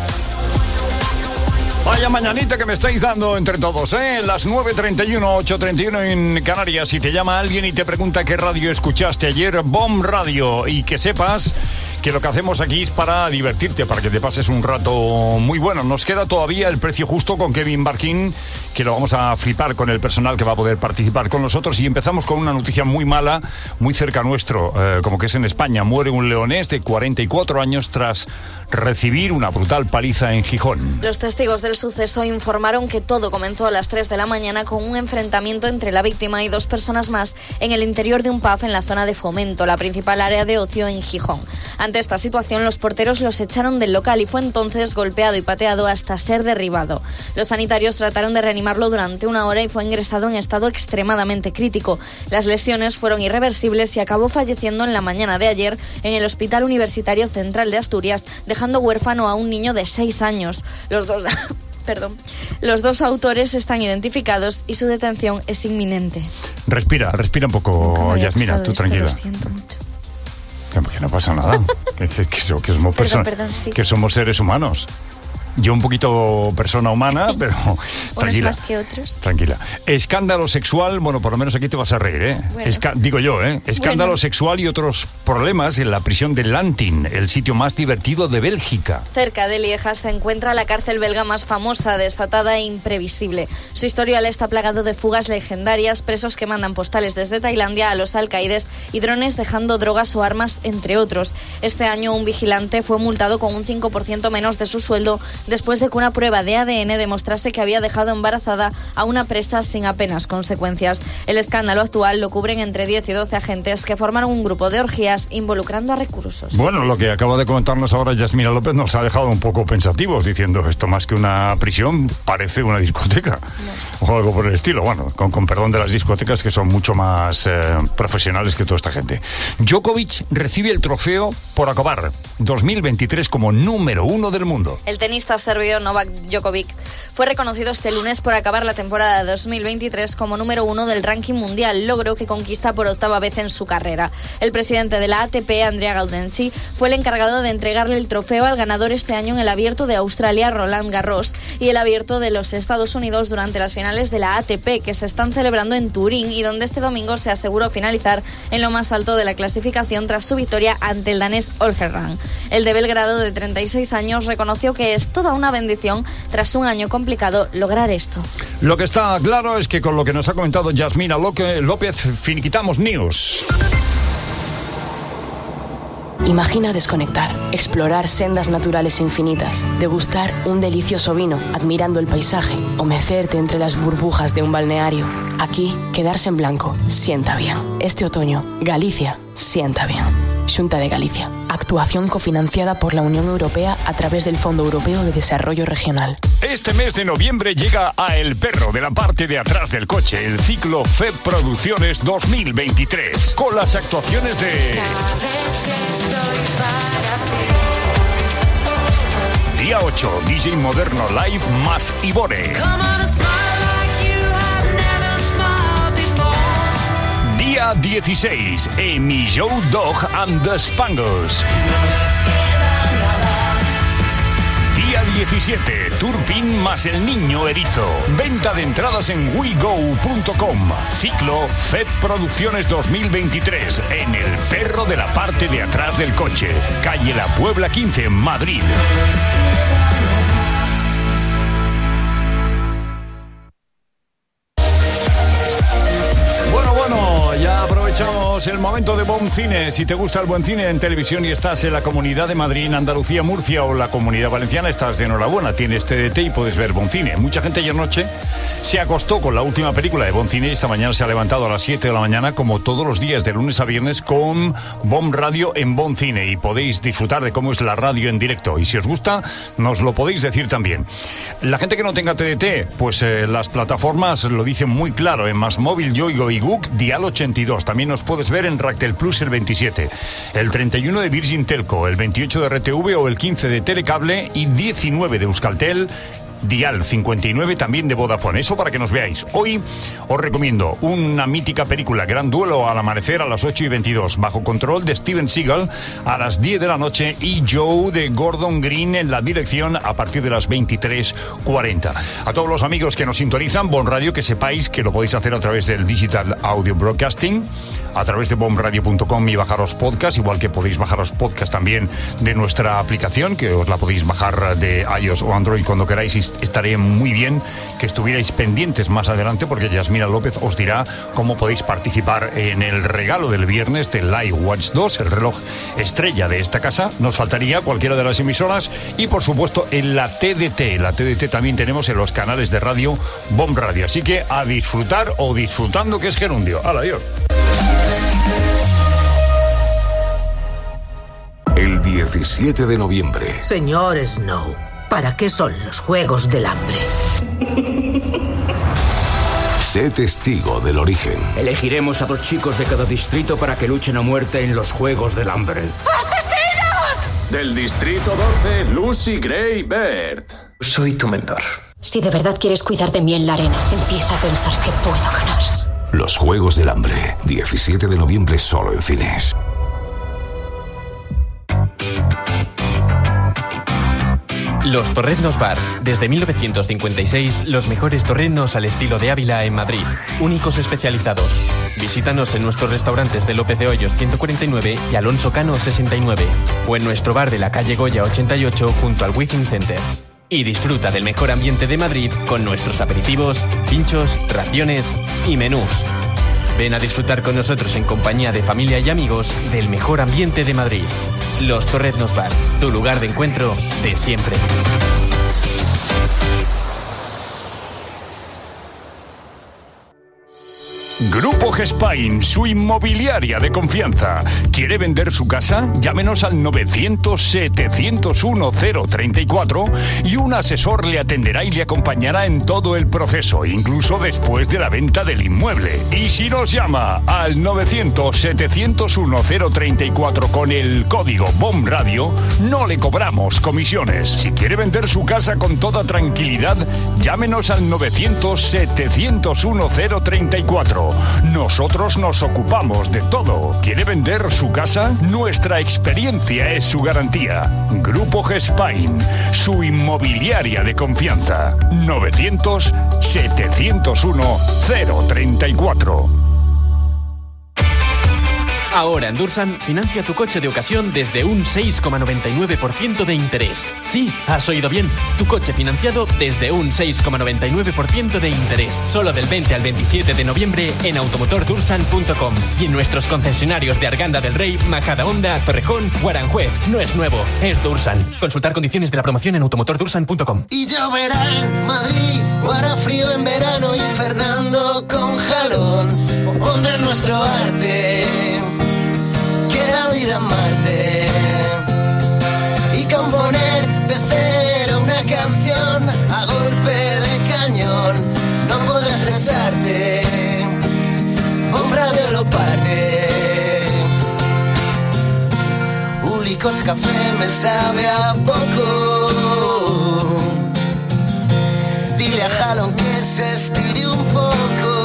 [SPEAKER 4] Vaya mañanita que me estáis dando entre todos, ¿eh? Las 9:31, 8:31 en Canarias. Si te llama alguien y te pregunta qué radio escuchaste ayer, BOM Radio. Y que sepas que lo que hacemos aquí es para divertirte, para que te pases un rato muy bueno. Nos queda todavía el precio justo con Kevin Barkin, que lo vamos a flipar con el personal que va a poder participar con nosotros. Y empezamos con una noticia muy mala, muy cerca nuestro, como que es en España. Muere un leonés de 44 años tras recibir una brutal paliza en Gijón.
[SPEAKER 5] Los testigos del suceso informaron que todo comenzó a las 3 de la mañana con un enfrentamiento entre la víctima y 2 personas más en el interior de un pub en la zona de Fomento, la principal área de ocio en Gijón. Ante esta situación, los porteros los echaron del local y fue entonces golpeado y pateado hasta ser derribado. Los sanitarios trataron de reanimarlo durante 1 hora y fue ingresado en estado extremadamente crítico. Las lesiones fueron irreversibles y acabó falleciendo en la mañana de ayer en el Hospital Universitario Central de Asturias, dejando huérfano a un niño de 6 años. Los dos autores están identificados y su detención es inminente.
[SPEAKER 4] Respira un poco, Yasmina, tú tranquila.
[SPEAKER 5] Lo siento mucho.
[SPEAKER 4] Que no pasa nada, que somos seres humanos. Yo un poquito persona humana, pero tranquila.
[SPEAKER 5] Unos más que otros.
[SPEAKER 4] Tranquila. Escándalo sexual, bueno, por lo menos aquí te vas a reír, ¿eh?
[SPEAKER 5] Bueno.
[SPEAKER 4] Digo yo, ¿eh? Escándalo sexual y otros problemas en la prisión de Lantin, el sitio más divertido de Bélgica.
[SPEAKER 5] Cerca de Lieja se encuentra la cárcel belga más famosa, desatada e imprevisible. Su historial está plagado de fugas legendarias, presos que mandan postales desde Tailandia a los alcaides y drones dejando drogas o armas, entre otros. Este año un vigilante fue multado con un 5% menos de su sueldo después de que una prueba de ADN demostrase que había dejado embarazada a una presa sin apenas consecuencias. El escándalo actual lo cubren entre 10 y 12 agentes que formaron un grupo de orgías involucrando a reclusos.
[SPEAKER 4] Bueno, lo que acaba de comentarnos ahora Yasmina López nos ha dejado un poco pensativos, diciendo esto más que una prisión parece una discoteca, o algo por el estilo. Bueno, con perdón de las discotecas, que son mucho más profesionales que toda esta gente. Djokovic recibe el trofeo por acabar 2023 como número 1 del mundo.
[SPEAKER 5] El tenista serbio Novak Djokovic fue reconocido este lunes por acabar la temporada 2023 como número 1 del ranking mundial, logro que conquista por 8ª vez en su carrera. El presidente de la ATP, Andrea Gaudenzi, fue el encargado de entregarle el trofeo al ganador este año en el Abierto de Australia, Roland Garros, y el Abierto de los Estados Unidos durante las finales de la ATP, que se están celebrando en Turín y donde este domingo se aseguró finalizar en lo más alto de la clasificación tras su victoria ante el danés Holger Rune. El de Belgrado, de 36 años, reconoció que es toda una bendición, tras un año complicado, lograr esto.
[SPEAKER 4] Lo que está claro es que con lo que nos ha comentado Yasmina López, finiquitamos News.
[SPEAKER 24] Imagina desconectar, explorar sendas naturales infinitas, degustar un delicioso vino, admirando el paisaje, o mecerte entre las burbujas de un balneario. Aquí, quedarse en blanco sienta bien. Este otoño, Galicia sienta bien. Xunta de Galicia. Actuación cofinanciada por la Unión Europea a través del Fondo Europeo de Desarrollo Regional.
[SPEAKER 4] Este mes de noviembre llega a El Perro de la parte de atrás del coche, el ciclo FEB Producciones 2023, con las actuaciones de... Día 8, DJ Moderno Live más Ivore. Día 16, Amy Joe Dog and the Spangles. Día 17, Turpin más el niño erizo. Venta de entradas en wego.com. Ciclo FEB Producciones 2023 en El Perro de la parte de atrás del coche. Calle La Puebla 15, Madrid. Ya aprovechamos Llegamos el momento de Buen Cine. Si te gusta el buen cine en televisión y estás en la Comunidad de Madrid, Andalucía, Murcia o la Comunidad Valenciana, estás de enhorabuena. Tienes TDT y puedes ver Buen Cine. Mucha gente ayer noche se acostó con la última película de Buen Cine y esta mañana se ha levantado a las 7 de la mañana, como todos los días de lunes a viernes, con Bom Radio en Buen Cine, y podéis disfrutar de cómo es la radio en directo. Y si os gusta, nos lo podéis decir también. La gente que no tenga TDT, pues las plataformas lo dicen muy claro. En Más Móvil, Yoigo y Guk, Dial 82. También nos puedes ver en Ractel Plus el 27, el 31 de Virgin Telco, el 28 de RTV o el 15 de Telecable y 19 de Euskaltel, Dial 59 también de Vodafone. Eso para que nos veáis. Hoy os recomiendo una mítica película, Gran Duelo al amanecer, a las 8:22, Bajo control de Steven Seagal a las 10 de la noche y Joe de Gordon Green en la dirección a partir de las 23:40. A todos los amigos que nos sintonizan, Bon Radio, que sepáis que lo podéis hacer a través del Digital Audio Broadcasting, a través de bomradio.com y bajaros podcast, igual que podéis bajaros podcast también de nuestra aplicación, que os la podéis bajar de iOS o Android cuando queráis. Y estaría muy bien que estuvierais pendientes más adelante, porque Yasmina López os dirá cómo podéis participar en el regalo del viernes del Live Watch 2, el reloj estrella de esta casa. Nos faltaría cualquiera de las emisoras y, por supuesto, en la TDT. La TDT también tenemos en los canales de radio Bom Radio. Así que a disfrutar o disfrutando, que es gerundio. ¡Hala, adiós!
[SPEAKER 10] El 17 de noviembre.
[SPEAKER 11] Señor Snow, ¿para qué son los Juegos del Hambre?
[SPEAKER 10] Sé testigo del origen.
[SPEAKER 14] Elegiremos a 2 chicos de cada distrito para que luchen a muerte en los Juegos del Hambre.
[SPEAKER 11] ¡Asesinos!
[SPEAKER 16] Del distrito 12, Lucy Gray Baird.
[SPEAKER 12] Soy tu mentor.
[SPEAKER 25] Si de verdad quieres cuidar de mí en la arena, empieza a pensar que puedo ganar.
[SPEAKER 10] Los Juegos del Hambre, 17 de noviembre solo en cines.
[SPEAKER 6] Los Torreznos Bar. Desde 1956, los mejores torreznos al estilo de Ávila en Madrid. Únicos especializados. Visítanos en nuestros restaurantes de López de Hoyos 149 y Alonso Cano 69. O en nuestro bar de la calle Goya 88 junto al Wizzing Center. Y disfruta del mejor ambiente de Madrid con nuestros aperitivos, pinchos, raciones y menús. Ven a disfrutar con nosotros en compañía de familia y amigos del mejor ambiente de Madrid. Los Torreznos Bar, tu lugar de encuentro de siempre.
[SPEAKER 4] Grupo Gespain, su inmobiliaria de confianza. ¿Quiere vender su casa? Llámenos al 900-701-034 y un asesor le atenderá y le acompañará en todo el proceso, incluso después de la venta del inmueble. Y si nos llama al 900-701-034 con el código BOM Radio, no le cobramos comisiones. Si quiere vender su casa con toda tranquilidad, llámenos al 900-701-034. Nosotros nos ocupamos de todo. ¿Quiere vender su casa? Nuestra experiencia es su garantía. Grupo Gespain, su inmobiliaria de confianza. 900-701-034.
[SPEAKER 6] Ahora en Dursan, financia tu coche de ocasión desde un 6,99% de interés. Sí, has oído bien. Tu coche financiado desde un 6,99% de interés. Solo del 20 al 27 de noviembre en automotordursan.com y en nuestros concesionarios de Arganda del Rey, Majadahonda, Torrejón o Aranjuez. No es nuevo, es Dursan. Consultar condiciones de la promoción en automotordursan.com.
[SPEAKER 17] Y lloverá en Madrid, o hará frío en verano y Fernando con jalón pondrá nuestro arte. La vida en Marte y componer de cero una canción a golpe de cañón. No podrás cesarte, un radio lo parte. Un licor café me sabe a poco. Dile a Jalón que se estire un poco.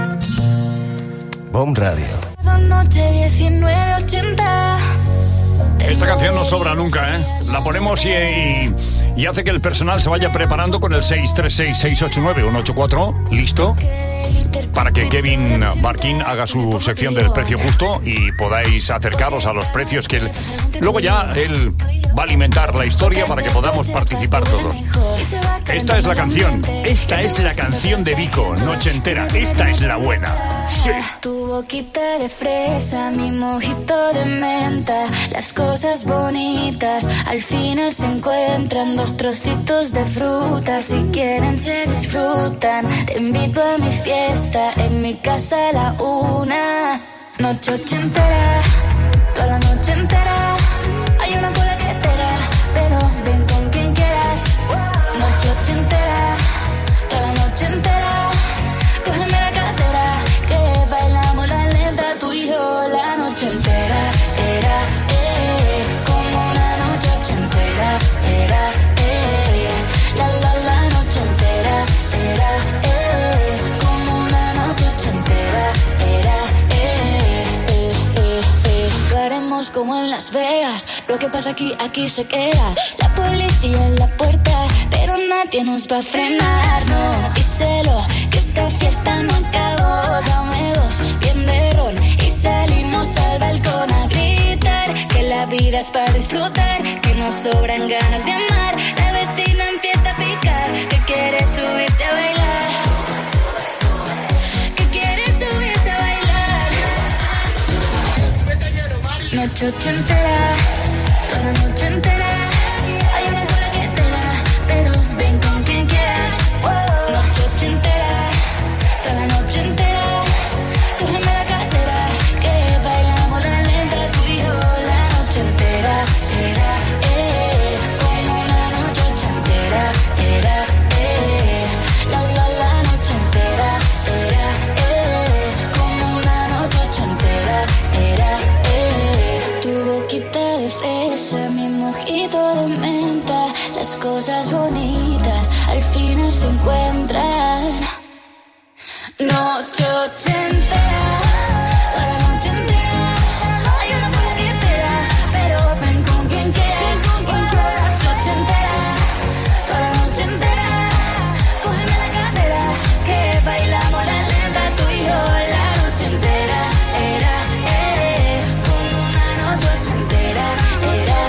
[SPEAKER 17] Bom Radio.
[SPEAKER 18] Noche 1980,
[SPEAKER 4] Esta canción no sobra nunca, ¿eh? La ponemos y hace que el personal se vaya preparando con el 636-689-184. ¿Listo? Para que Kevin Barkin haga su sección del precio justo y podáis acercaros a los precios que él... Luego ya él va a alimentar la historia para que podamos participar todos. Esta es la canción. Esta es la canción de Vico, Noche Entera. Esta es la buena. Sí.
[SPEAKER 18] Tu boquita de fresa, mi mojito de menta. Las cosas bonitas al final se encuentran. Dos trocitos de fruta, si quieren se disfrutan. Te invito a mi fiesta, en mi casa a la 1. Noche ochentera, toda la noche entera. Hay una cola que te da, pero ven con quien quieras. Noche ochentera, toda la noche entera. Cógeme la cartera, que bailamos la lenta, tú y yo la noche entera. Era, como una noche ochentera. Era, la noche entera. Era, como una noche ochentera. Era, lo haremos como en Las Vegas. Lo que pasa aquí se queda. La policía en la puerta, pero nadie nos va a frenar. No, díselo, que esta fiesta no acabó. Dame dos, bien de ron, y salimos al balcón a gritar. Que la vida es para disfrutar, que nos sobran ganas de amar. La vecina empieza a picar, que quiere subirse a bailar. Que quiere subirse a bailar. Noche ochentera, toda la noche entera. Hay una cola que te da, pero ven con quien quieras. Noche ochentera, toda la noche entera. Cógeme la cartera, que bailamos la lenta, tú y yo la noche entera. Era, como una noche ochentera. Era, la noche entera. Era, como una noche ochentera. Era, tu boquita de fresa, mi mojito de menta. Las cosas bonitas al final se encuentran. Noche ochentera, toda la noche entera. Hay una cola que te da, pero ven con quien quieras. Noche ochentera, toda la noche entera. Cógeme la cartera, que bailamos la lenta, tú y yo la noche entera. Era, como una noche ochentera. Era,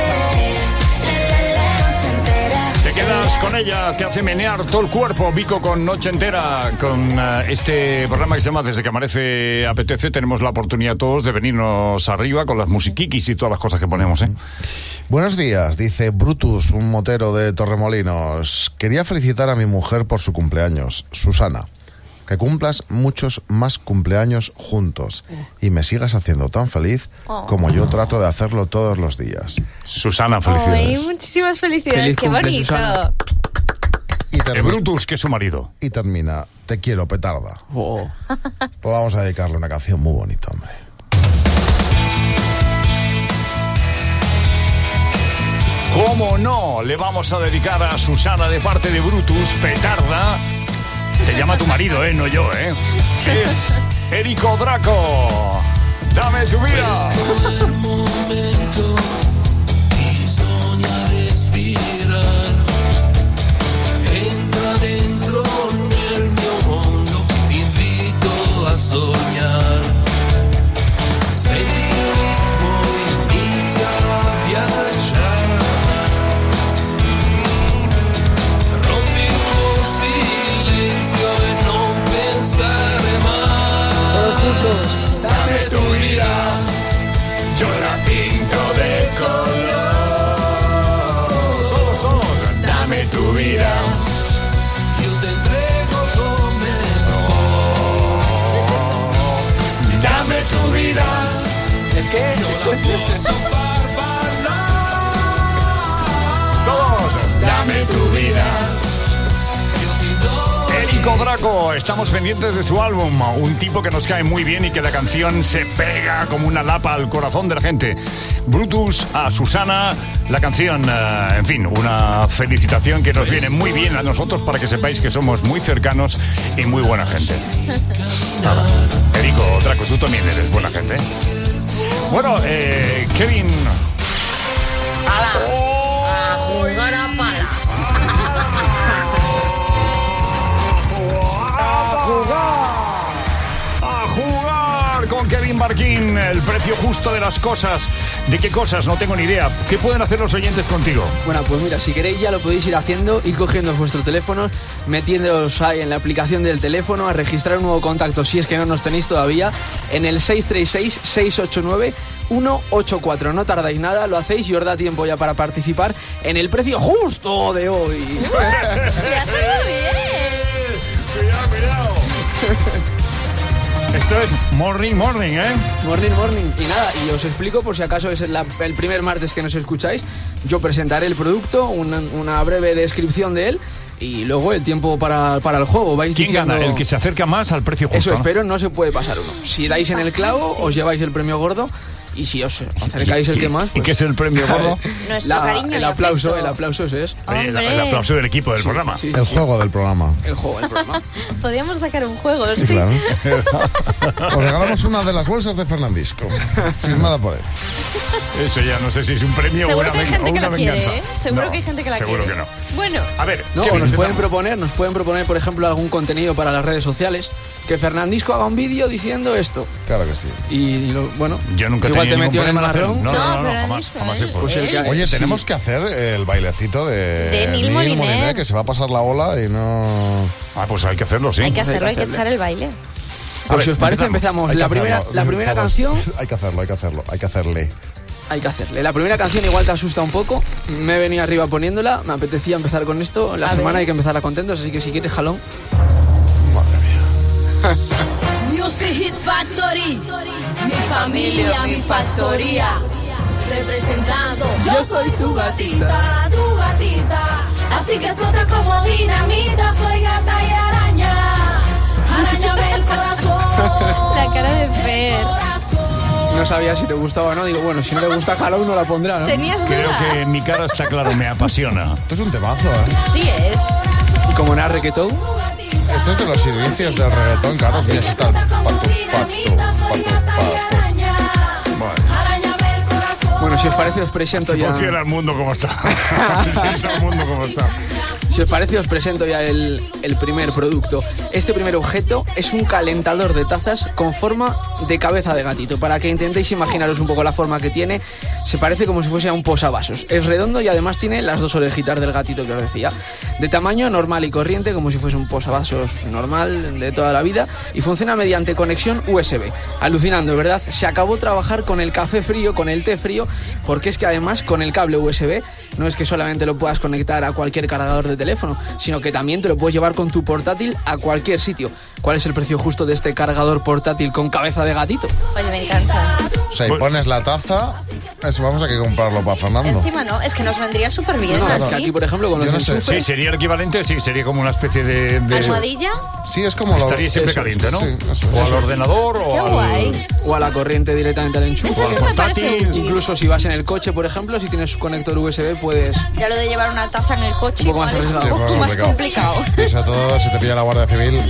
[SPEAKER 18] la noche entera.
[SPEAKER 4] Te quedas con ella, te hace menear todo el cuerpo. Vico con Noche Entera, con este programa que se llama Desde que amanece apetece. Tenemos la oportunidad todos de venirnos arriba con las musiquiquis y todas las cosas que ponemos, ¿eh?
[SPEAKER 19] Buenos días, dice Brutus, un motero de Torremolinos. Quería felicitar a mi mujer por su cumpleaños, Susana. Que cumplas muchos más cumpleaños juntos y me sigas haciendo tan feliz como yo trato de hacerlo todos los días.
[SPEAKER 4] Susana, felicidades.
[SPEAKER 5] Ay, muchísimas felicidades,
[SPEAKER 19] Feliz
[SPEAKER 5] qué
[SPEAKER 19] cumple,
[SPEAKER 5] bonito.
[SPEAKER 19] Susana. Y
[SPEAKER 4] Brutus, que es su marido.
[SPEAKER 19] Y termina, te quiero, petarda. Pues vamos a dedicarle una canción muy bonita, hombre.
[SPEAKER 4] ¿Cómo no? Le vamos a dedicar a Susana de parte de Brutus, petarda. Te llama tu marido, no yo, Es Érico Draco. Dame tu vida.
[SPEAKER 17] Questo è il momento, bisogna respirare. Entra dentro nel mio mondo, ti invito a sognare. Senti il ritmo e inizia a viaggiare. Rompi il tuo silenzio e non pensare mai. Dame tu vida, yo la pinto de color. Dame tu vida, yo te entrego come no. Dame tu vida, yo la posso far bailar.
[SPEAKER 4] Todos.
[SPEAKER 17] Dame tu vida.
[SPEAKER 4] Érico Draco, estamos pendientes de su álbum, un tipo que nos cae muy bien y que la canción se pega como una lapa al corazón de la gente. Brutus a Susana, la canción, en fin, una felicitación que nos viene muy bien a nosotros para que sepáis que somos muy cercanos y muy buena gente. Nada. Érico Draco, tú también eres buena gente. Bueno, Kevin
[SPEAKER 11] ¡A jugar a pala!
[SPEAKER 4] ¡A jugar con Kevin Barquín! El precio justo de las cosas. ¿De qué cosas? No tengo ni idea. ¿Qué pueden hacer los oyentes contigo?
[SPEAKER 15] Bueno, pues mira, si queréis ya lo podéis ir haciendo, ir cogiendo vuestro teléfono, metiéndoos ahí en la aplicación del teléfono, a registrar un nuevo contacto si es que no nos tenéis todavía, en el 636-689-184. No tardáis nada, lo hacéis y os da tiempo ya para participar en el precio justo de hoy.
[SPEAKER 5] ¡Le ha salido bien!
[SPEAKER 4] Cuidado. Esto es morning, ¿eh?
[SPEAKER 15] Morning. Y nada, y os explico por si acaso es el primer martes que nos escucháis. Yo presentaré el producto, una breve descripción de él y luego el tiempo para el juego.
[SPEAKER 4] ¿Quién gana? El que se acerca más al precio justo.
[SPEAKER 15] Eso espero, no se puede pasar uno. Si dais en el clavo, os lleváis el premio gordo. Y si os acercáis el que más...
[SPEAKER 4] Pues, ¿y qué es el premio gordo?
[SPEAKER 5] Nuestro cariño
[SPEAKER 15] el aplauso ese es.
[SPEAKER 4] El aplauso del equipo del programa.
[SPEAKER 19] Sí. El juego del programa.
[SPEAKER 5] Podríamos sacar un juego, ¿sí?
[SPEAKER 19] Claro. Os regalamos una de las bolsas de Fernandisco, firmada por él.
[SPEAKER 4] Eso ya no sé si es un premio o una venganza.
[SPEAKER 5] Seguro que hay gente que la quiere.
[SPEAKER 4] Seguro que no.
[SPEAKER 5] Bueno.
[SPEAKER 4] A ver,
[SPEAKER 15] nos pueden proponer, por ejemplo, algún contenido para las redes sociales. Que Fernandisco haga un vídeo diciendo esto.
[SPEAKER 19] Claro que sí.
[SPEAKER 4] Yo nunca
[SPEAKER 15] igual te metió en el marrón.
[SPEAKER 4] No, jamás
[SPEAKER 19] Oye, tenemos que hacer el bailecito de
[SPEAKER 5] Nil Moliner,
[SPEAKER 19] que se va a pasar la ola y no...
[SPEAKER 4] pues hay que hacerlo, sí.
[SPEAKER 5] Hay que echar el baile.
[SPEAKER 15] Pues si os parece empezamos la primera canción.
[SPEAKER 19] Hay que hacerle.
[SPEAKER 15] La primera canción igual te asusta un poco. Me he venido arriba poniéndola. Me apetecía empezar con esto. La semana hay que empezarla contentos, así que si quieres jalón.
[SPEAKER 18] Music Hit Factory, mi familia, mi factoría, representando. Yo soy tu gatita, así que explota como dinamita. Soy gata y arañame el corazón.
[SPEAKER 5] La cara de Fer.
[SPEAKER 15] No sabía si te gustaba o no. Digo, bueno, si no le gusta Halloween no la pondrá, ¿no?
[SPEAKER 4] Creo que en mi cara está claro, me apasiona.
[SPEAKER 19] Esto es un temazo, ¿eh?
[SPEAKER 5] Sí es.
[SPEAKER 15] Y como narre que todo.
[SPEAKER 19] Esto es de los inicios del reggaetón, claro, que ya está el
[SPEAKER 15] Bueno, si os parece os presento ya...
[SPEAKER 4] funciona el mundo como está.
[SPEAKER 15] Si os parece os presento ya el primer producto. Este primer objeto es un calentador de tazas con forma de cabeza de gatito. Para que intentéis imaginaros un poco la forma que tiene, se parece como si fuese a un posavasos. Es redondo y además tiene las dos orejitas del gatito que os decía. De tamaño normal y corriente, como si fuese un posavasos normal de toda la vida, y funciona mediante conexión USB. Alucinando, ¿verdad? Se acabó trabajar con el café frío, con el té frío, porque es que además con el cable USB no es que solamente lo puedas conectar a cualquier cargador de teléfono, sino que también te lo puedes llevar con tu portátil a cualquier sitio. ¿Cuál es el precio justo de este cargador portátil con cabeza de gatito?
[SPEAKER 5] Oye, me encanta.
[SPEAKER 19] O sea, y pones la taza, eso vamos a que comprarlo para Fernando.
[SPEAKER 5] Encima no, es que nos vendría súper bien.
[SPEAKER 15] Aquí, por ejemplo, con los enchufes...
[SPEAKER 4] Sí, sería el equivalente, sí, sería como una especie de...
[SPEAKER 5] ¿Almohadilla?
[SPEAKER 19] Sí, es como...
[SPEAKER 4] Estaría siempre caliente, ¿no? Sí, o al ordenador
[SPEAKER 15] o a la corriente directamente al enchufe.
[SPEAKER 5] O al portátil.
[SPEAKER 15] Incluso si vas en el coche, por ejemplo, si tienes conector USB, puedes...
[SPEAKER 5] Ya lo de llevar una taza en el coche
[SPEAKER 15] un poco más arriesgado.
[SPEAKER 5] Más complicado.
[SPEAKER 19] Y sobre todo si te pilla la Guardia Civil.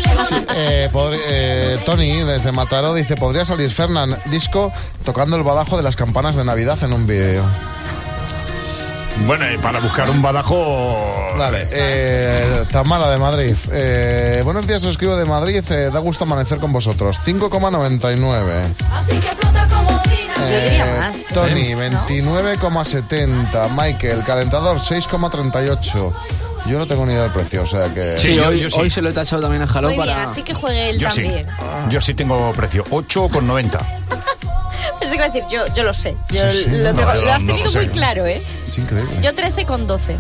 [SPEAKER 19] Tony, desde Mataró, dice, podría salir Fernandisco tocando el badajo de las campanas de Navidad en un vídeo.
[SPEAKER 4] Bueno, para buscar un badajo...
[SPEAKER 19] Vale, Tamara de Madrid. Buenos días, os escribo de Madrid. Da gusto amanecer con vosotros. 5,99.
[SPEAKER 5] Yo diría más.
[SPEAKER 19] Tony, 29,70. Michael, calentador, 6,38. Yo no tengo ni idea del precio, o sea que...
[SPEAKER 15] Sí, hoy se lo he tachado también a Jalón para...
[SPEAKER 5] Así que juegue él también.
[SPEAKER 4] Sí. Yo sí tengo precio, 8,90.
[SPEAKER 5] Es decir, yo lo sé. Lo has tenido muy claro, ¿eh?
[SPEAKER 19] Es increíble.
[SPEAKER 5] Yo 13,12.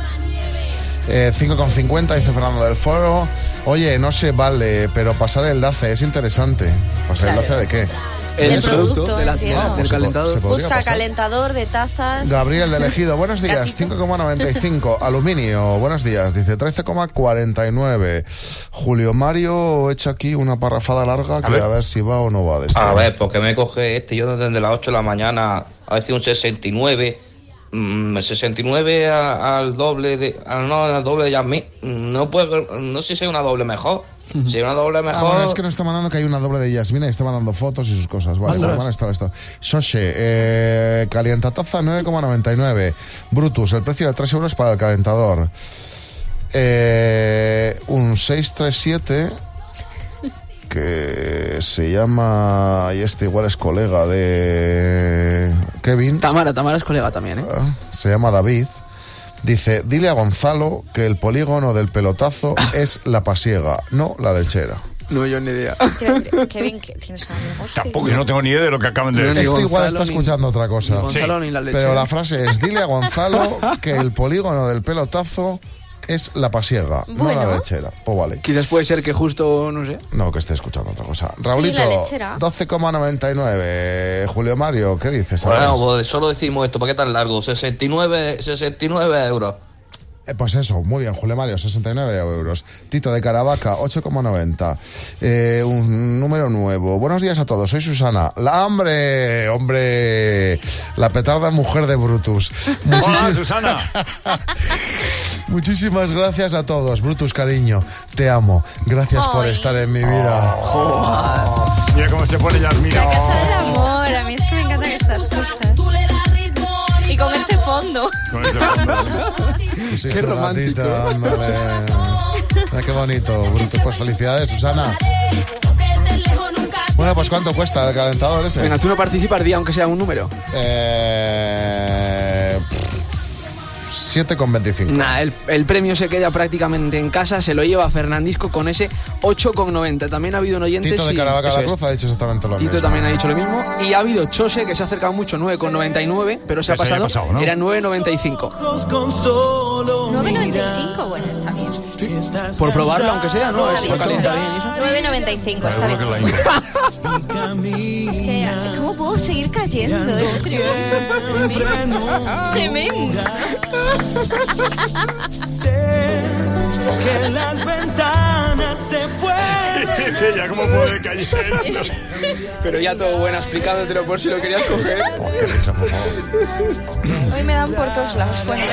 [SPEAKER 19] 5,50 dice Fernando del Foro. Oye, no se vale, pero pasar el enlace es interesante. ¿Pasar el enlace de qué?
[SPEAKER 15] El producto del calentador.
[SPEAKER 5] Busca calentador de tazas.
[SPEAKER 19] Gabriel de Elegido, buenos días, 5,95. Aluminio, buenos días, dice 13,49. Julio Mario echa aquí una parrafada larga a ver si va o no va de esto.
[SPEAKER 20] A ver, porque me coge yo desde las 8 de la mañana, a decir un 69. 69 al doble de... al doble de Yasmín. No sé si hay una doble mejor. Si una doble mejor...
[SPEAKER 19] Bueno, es que nos está mandando que hay una doble de Yasmina y está mandando fotos y sus cosas. Vale, esto. Soche, calientataza 9,99. Brutus, el precio de 3 euros para el calentador. Un 637 que se llama, y este igual es colega de Kevin.
[SPEAKER 15] Tamara es colega también, ¿eh?
[SPEAKER 19] Se llama David. Dice, dile a Gonzalo que el polígono del pelotazo es la pasiega, no la lechera.
[SPEAKER 15] No, yo ni idea.
[SPEAKER 5] Kevin, ¿tienes amigos?
[SPEAKER 4] Tampoco, yo no tengo ni idea de lo que acaban de decir.
[SPEAKER 19] Este igual está escuchando otra cosa.
[SPEAKER 15] Ni Gonzalo, ni la lechera.
[SPEAKER 19] Pero la frase es, dile a Gonzalo que el polígono del pelotazo es la pasiega, no la lechera. Pues vale.
[SPEAKER 15] Quizás puede ser que justo, no sé.
[SPEAKER 19] No, que esté escuchando otra cosa. Raulito,
[SPEAKER 5] la lechera.
[SPEAKER 19] 12,99. Julio Mario, ¿qué dices?
[SPEAKER 20] Bueno, pues solo decimos esto, ¿para qué tan largo? 69 euros.
[SPEAKER 19] Pues eso, muy bien, Julio Mario, 69 euros. Tito de Caravaca, 8,90. Un número nuevo. Buenos días a todos, soy Susana. Hombre, la petarda mujer de Brutus.
[SPEAKER 4] Hola, Susana.
[SPEAKER 19] Muchísimas gracias a todos. Brutus, cariño, te amo. Gracias por estar en mi vida.
[SPEAKER 4] Mira cómo se pone Yasmina.
[SPEAKER 5] La casa del amor, a mí es que me encantan estas cosas. Y con este fondo.
[SPEAKER 19] Sí,
[SPEAKER 15] qué romántico.
[SPEAKER 19] Ándale. Mira qué bonito, Brutus. Pues felicidades, Susana. Bueno, pues ¿cuánto cuesta el calentador ese?
[SPEAKER 15] Venga, tú no participas, di aunque sea un número.
[SPEAKER 19] 7,25.
[SPEAKER 15] Nah, el premio se queda prácticamente en casa, se lo lleva Fernandisco con ese 8,90. También ha habido un oyente...
[SPEAKER 19] Tito de Caravaca de la Cruz ha dicho exactamente lo mismo.
[SPEAKER 15] Tito también ha dicho lo mismo. Y ha habido Chose, que se ha acercado mucho, 9,99, pero se ha pasado,
[SPEAKER 4] ¿no?
[SPEAKER 15] Era 9,95.
[SPEAKER 5] 9,95, bueno, está bien.
[SPEAKER 15] Sí, por probarlo, aunque sea, ¿no?
[SPEAKER 5] Está bien,
[SPEAKER 15] Calienta bien eso.
[SPEAKER 5] 9,95, está bien. Es que, ¿cómo puedo seguir cayendo? Es tremendo.
[SPEAKER 17] Sé que las ventanas se pueden.
[SPEAKER 4] Ella, ¿cómo puede caer?
[SPEAKER 15] Pero ya todo bueno explicándotelo por si lo querías coger.
[SPEAKER 5] Hoy me dan por todos lados. Bueno,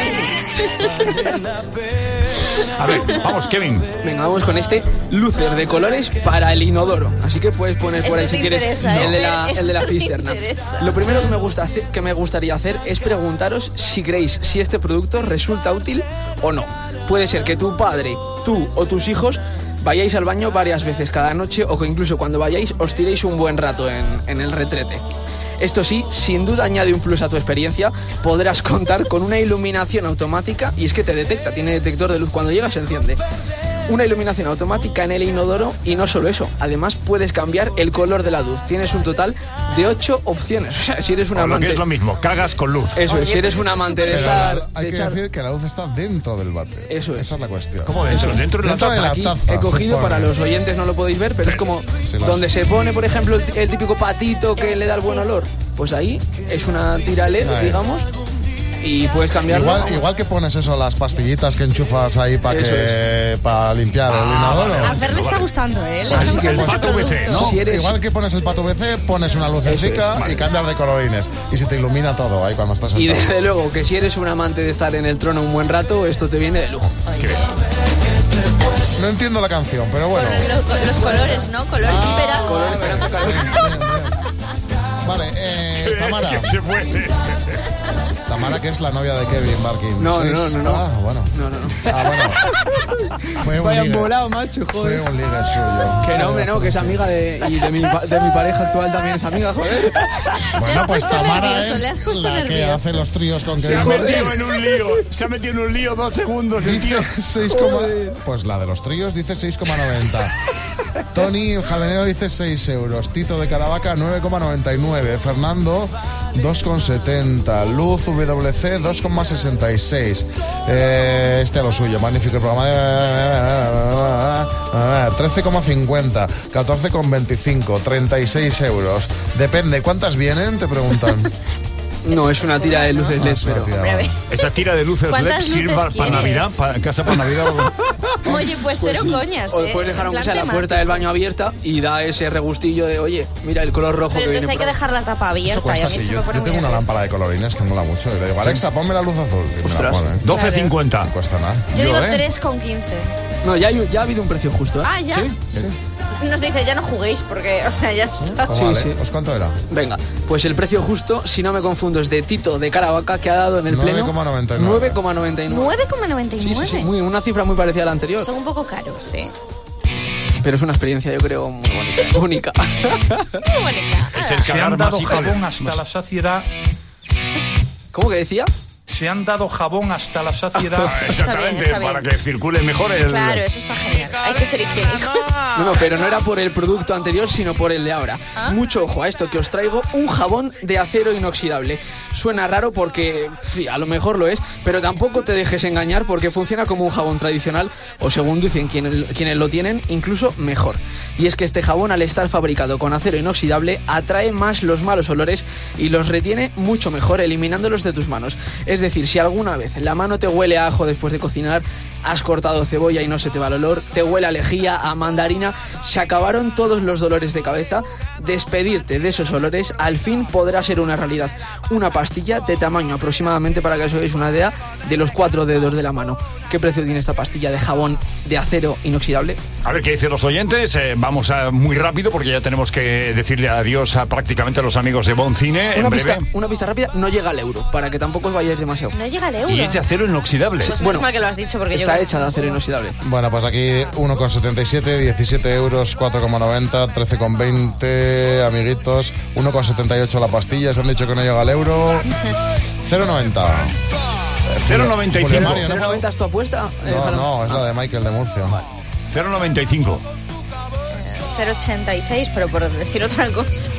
[SPEAKER 4] a ver, vamos, Kevin.
[SPEAKER 15] Venga, vamos con este luces de colores para el inodoro. Así que puedes poner por ahí si quieres el de la cisterna. Lo primero que me gustaría hacer es preguntaros si creéis si este producto resulta útil o no. Puede ser que tu padre, tú o tus hijos vayáis al baño varias veces cada noche o que incluso cuando vayáis os tiréis un buen rato en el retrete. Esto sí, sin duda añade un plus a tu experiencia. Podrás contar con una iluminación automática y es que te detecta, tiene detector de luz. Cuando llega se enciende. Una iluminación automática en el inodoro y no solo eso, además puedes cambiar el color de la luz. Tienes un total de 8 opciones. O sea, si eres un amante...
[SPEAKER 4] Lo que es lo mismo, cagas con luz.
[SPEAKER 15] Eso es, si eres un amante de estar...
[SPEAKER 19] Hay que decir que la luz está dentro del váter.
[SPEAKER 15] Eso es.
[SPEAKER 19] Esa es la cuestión.
[SPEAKER 4] ¿Cómo dentro? Dentro de la taza.
[SPEAKER 15] Aquí he cogido, para los oyentes no lo podéis ver, pero es como donde se pone, por ejemplo, el típico patito que le da el buen olor. Pues ahí es una tira LED, digamos, y puedes cambiarlo.
[SPEAKER 19] Igual que pones eso, las pastillitas que enchufas ahí para limpiar el inodoro.
[SPEAKER 5] A Fer le está gustando, ¿eh?
[SPEAKER 4] Así que el pato VC, ¿no?
[SPEAKER 19] Si igual que pones el pato VC, pones una lucecica y cambias de colorines. Y se te ilumina todo ahí cuando estás sentado.
[SPEAKER 15] Y desde luego que si eres un amante de estar en el trono un buen rato, esto te viene de lujo.
[SPEAKER 19] No entiendo la canción, pero bueno.
[SPEAKER 5] Los colores, ¿no? Color esperado.
[SPEAKER 19] Vale, Tamara. Tamara, que es la novia de Kevin Barkin.
[SPEAKER 15] No.
[SPEAKER 19] Ah, bueno.
[SPEAKER 15] No.
[SPEAKER 19] Fue un
[SPEAKER 15] Vaya
[SPEAKER 19] ligue.
[SPEAKER 15] volado, macho, joder.
[SPEAKER 19] Fue un ligue suyo.
[SPEAKER 15] Que no, hombre, no, que es amiga de mi pareja actual también es amiga, joder.
[SPEAKER 19] Bueno, pues Tamara
[SPEAKER 5] nervioso, le has
[SPEAKER 19] es
[SPEAKER 5] puesto
[SPEAKER 19] la que
[SPEAKER 5] nervioso.
[SPEAKER 19] hace los tríos con
[SPEAKER 4] Se ha
[SPEAKER 19] Kevin
[SPEAKER 4] metido
[SPEAKER 19] Barkin.
[SPEAKER 4] en un lío. Se ha metido en un lío 2 segundos el tío.
[SPEAKER 19] Dice 6, pues la de los tríos dice 6,90. Tony, el jardinero, dice 6 euros. Tito de Caravaca, 9,99. Fernando, 2,70. Luz WC, 2,66. Este a lo suyo, magnífico el programa. 13,50. 14,25. 36 euros. Depende, ¿cuántas vienen? Te preguntan.
[SPEAKER 15] No, es una tira de luces LED, pero...
[SPEAKER 4] Esa tira de luces LED
[SPEAKER 5] ¿Cuántas
[SPEAKER 4] sirve
[SPEAKER 5] luces
[SPEAKER 4] para Navidad,
[SPEAKER 5] quieres?
[SPEAKER 4] para casa para Navidad.
[SPEAKER 5] Oye, pues cero
[SPEAKER 15] sí.
[SPEAKER 5] coñas.
[SPEAKER 15] O puedes dejar aunque sea la puerta del baño abierta y da ese regustillo de, oye, mira el color rojo
[SPEAKER 5] Pero
[SPEAKER 15] que viene
[SPEAKER 5] entonces hay que
[SPEAKER 15] por ahí.
[SPEAKER 5] dejar la tapa
[SPEAKER 19] Eso
[SPEAKER 5] abierta y
[SPEAKER 19] cuesta
[SPEAKER 5] a mí
[SPEAKER 19] así.
[SPEAKER 5] se me
[SPEAKER 19] Yo
[SPEAKER 5] pone muy
[SPEAKER 19] tengo una
[SPEAKER 5] nerviosa.
[SPEAKER 19] lámpara de colorines que mola mucho. Y le digo, Alexa, ponme la luz azul. Y me la
[SPEAKER 15] Ostras.
[SPEAKER 19] pone.
[SPEAKER 4] 12,50.
[SPEAKER 19] No cuesta nada.
[SPEAKER 5] Yo digo
[SPEAKER 4] Yo,
[SPEAKER 5] 3,15.
[SPEAKER 15] No, ya ha habido un precio justo, ¿eh?
[SPEAKER 5] Ah, ¿ya?
[SPEAKER 15] Sí.
[SPEAKER 5] Nos dice, ya no juguéis porque, o sea, ya está.
[SPEAKER 15] Sí,
[SPEAKER 19] vale.
[SPEAKER 15] sí.
[SPEAKER 19] ¿Pues cuánto era?
[SPEAKER 15] Venga, pues el precio justo, si no me confundo, es de Tito de Caravaca, que ha dado en el pleno
[SPEAKER 19] 9,99.
[SPEAKER 15] 9,99.
[SPEAKER 5] 9,99.
[SPEAKER 15] Sí, una cifra muy parecida a la anterior.
[SPEAKER 5] Son un poco caros, sí.
[SPEAKER 15] Pero es una experiencia, yo creo, muy bonita. Única.
[SPEAKER 5] Muy bonita.
[SPEAKER 4] Es el
[SPEAKER 1] Se han dado jabón hasta la saciedad.
[SPEAKER 15] ¿Cómo que decía?
[SPEAKER 1] Se han dado jabón hasta la saciedad.
[SPEAKER 4] Exactamente,
[SPEAKER 5] está bien.
[SPEAKER 4] para que circule mejor el...
[SPEAKER 5] Claro, eso está genial. Hay que ser higiénicos.
[SPEAKER 15] No, pero no era por el producto anterior, sino por el de ahora. Mucho ojo a esto, que os traigo un jabón de acero inoxidable. Suena raro porque a lo mejor lo es, pero tampoco te dejes engañar porque funciona como un jabón tradicional, o según dicen quienes lo tienen, incluso mejor. Y es que este jabón, al estar fabricado con acero inoxidable, atrae más los malos olores y los retiene mucho mejor, eliminándolos de tus manos. Es decir, si alguna vez la mano te huele a ajo después de cocinar, has cortado cebolla y no se te va el olor, te huele a lejía, a mandarina, se acabaron todos los dolores de cabeza, despedirte de esos olores al fin podrá ser una realidad. Una pastilla de tamaño aproximadamente, para que os hagáis una idea, de los 4 dedos de la mano. ¿Qué precio tiene esta pastilla de jabón de acero inoxidable?
[SPEAKER 4] A ver qué dicen los oyentes. Vamos muy rápido porque ya tenemos que decirle adiós a prácticamente los amigos de Bon Cine.
[SPEAKER 15] Una pista rápida, no llega al euro, para que tampoco os vayáis demasiado.
[SPEAKER 5] No llega al euro.
[SPEAKER 4] Y es de acero inoxidable.
[SPEAKER 5] Pues bueno, mal que lo has dicho porque
[SPEAKER 15] está hecha de acero inoxidable.
[SPEAKER 19] Bueno, pues aquí 1,77, 17 euros, 4,90, 13,20, amiguitos. 1,78 la pastilla, se han dicho que no llega al euro. 0,90.
[SPEAKER 4] 0,95.
[SPEAKER 15] 0,90 es tu apuesta.
[SPEAKER 19] No, es la de Michael de Murcia.
[SPEAKER 4] 0,95.
[SPEAKER 5] 0,86, pero por decir otra cosa.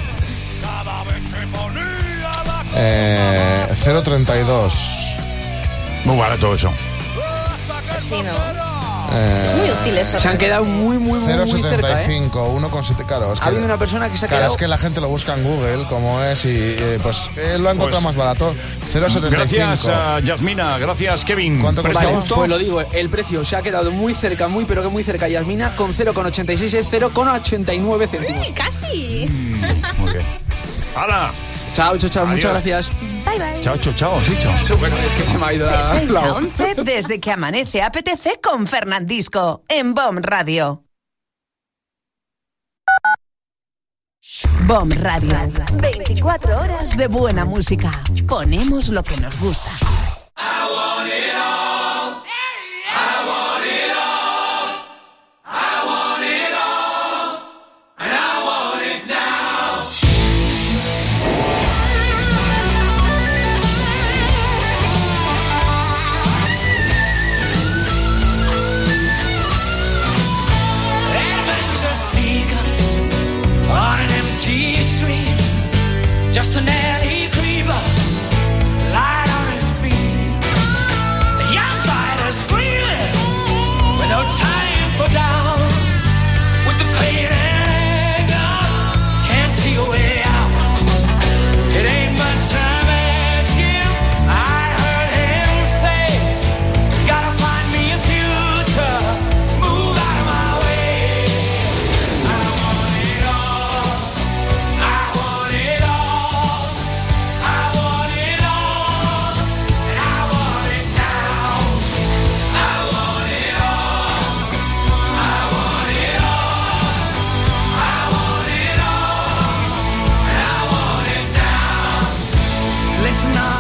[SPEAKER 19] 0,32.
[SPEAKER 4] Muy barato eso.
[SPEAKER 5] Sí, ¿no? Es muy útil eso.
[SPEAKER 15] Se han quedado muy cerca,
[SPEAKER 19] 0,75, 1,7. Claro, es que
[SPEAKER 15] ha habido una persona que se ha
[SPEAKER 19] claro,
[SPEAKER 15] quedado...
[SPEAKER 19] es que la gente lo busca en Google, como es, y pues él lo ha encontrado más barato. 0,75.
[SPEAKER 4] Gracias, Yasmina. Gracias, Kevin.
[SPEAKER 19] ¿Cuánto
[SPEAKER 4] cuesta justo?
[SPEAKER 15] Pues lo digo, el precio se ha quedado muy cerca, pero que muy cerca, Yasmina, con 0,86, es 0,89 céntimos.
[SPEAKER 5] ¡Uy, casi!
[SPEAKER 4] Muy bien. ¡Hala!
[SPEAKER 15] Chao, muchas gracias.
[SPEAKER 5] Bye, bye.
[SPEAKER 4] Chao, sí, chao.
[SPEAKER 15] Bueno, es que se me ha ido
[SPEAKER 8] De
[SPEAKER 15] la...
[SPEAKER 8] 6 a 11, desde que amanece apetece con Fernandisco, en BOM Radio. BOM Radio. 24 horas de buena música. Ponemos lo que nos gusta.
[SPEAKER 17] Just an alley creeper, light on his feet. A young fighter screaming with no time for down. With the pain and anger, can't see a way out. It ain't much time asking. I heard him say, gotta find me a future. Move out of my way. I want it all. I want it all. Listen up.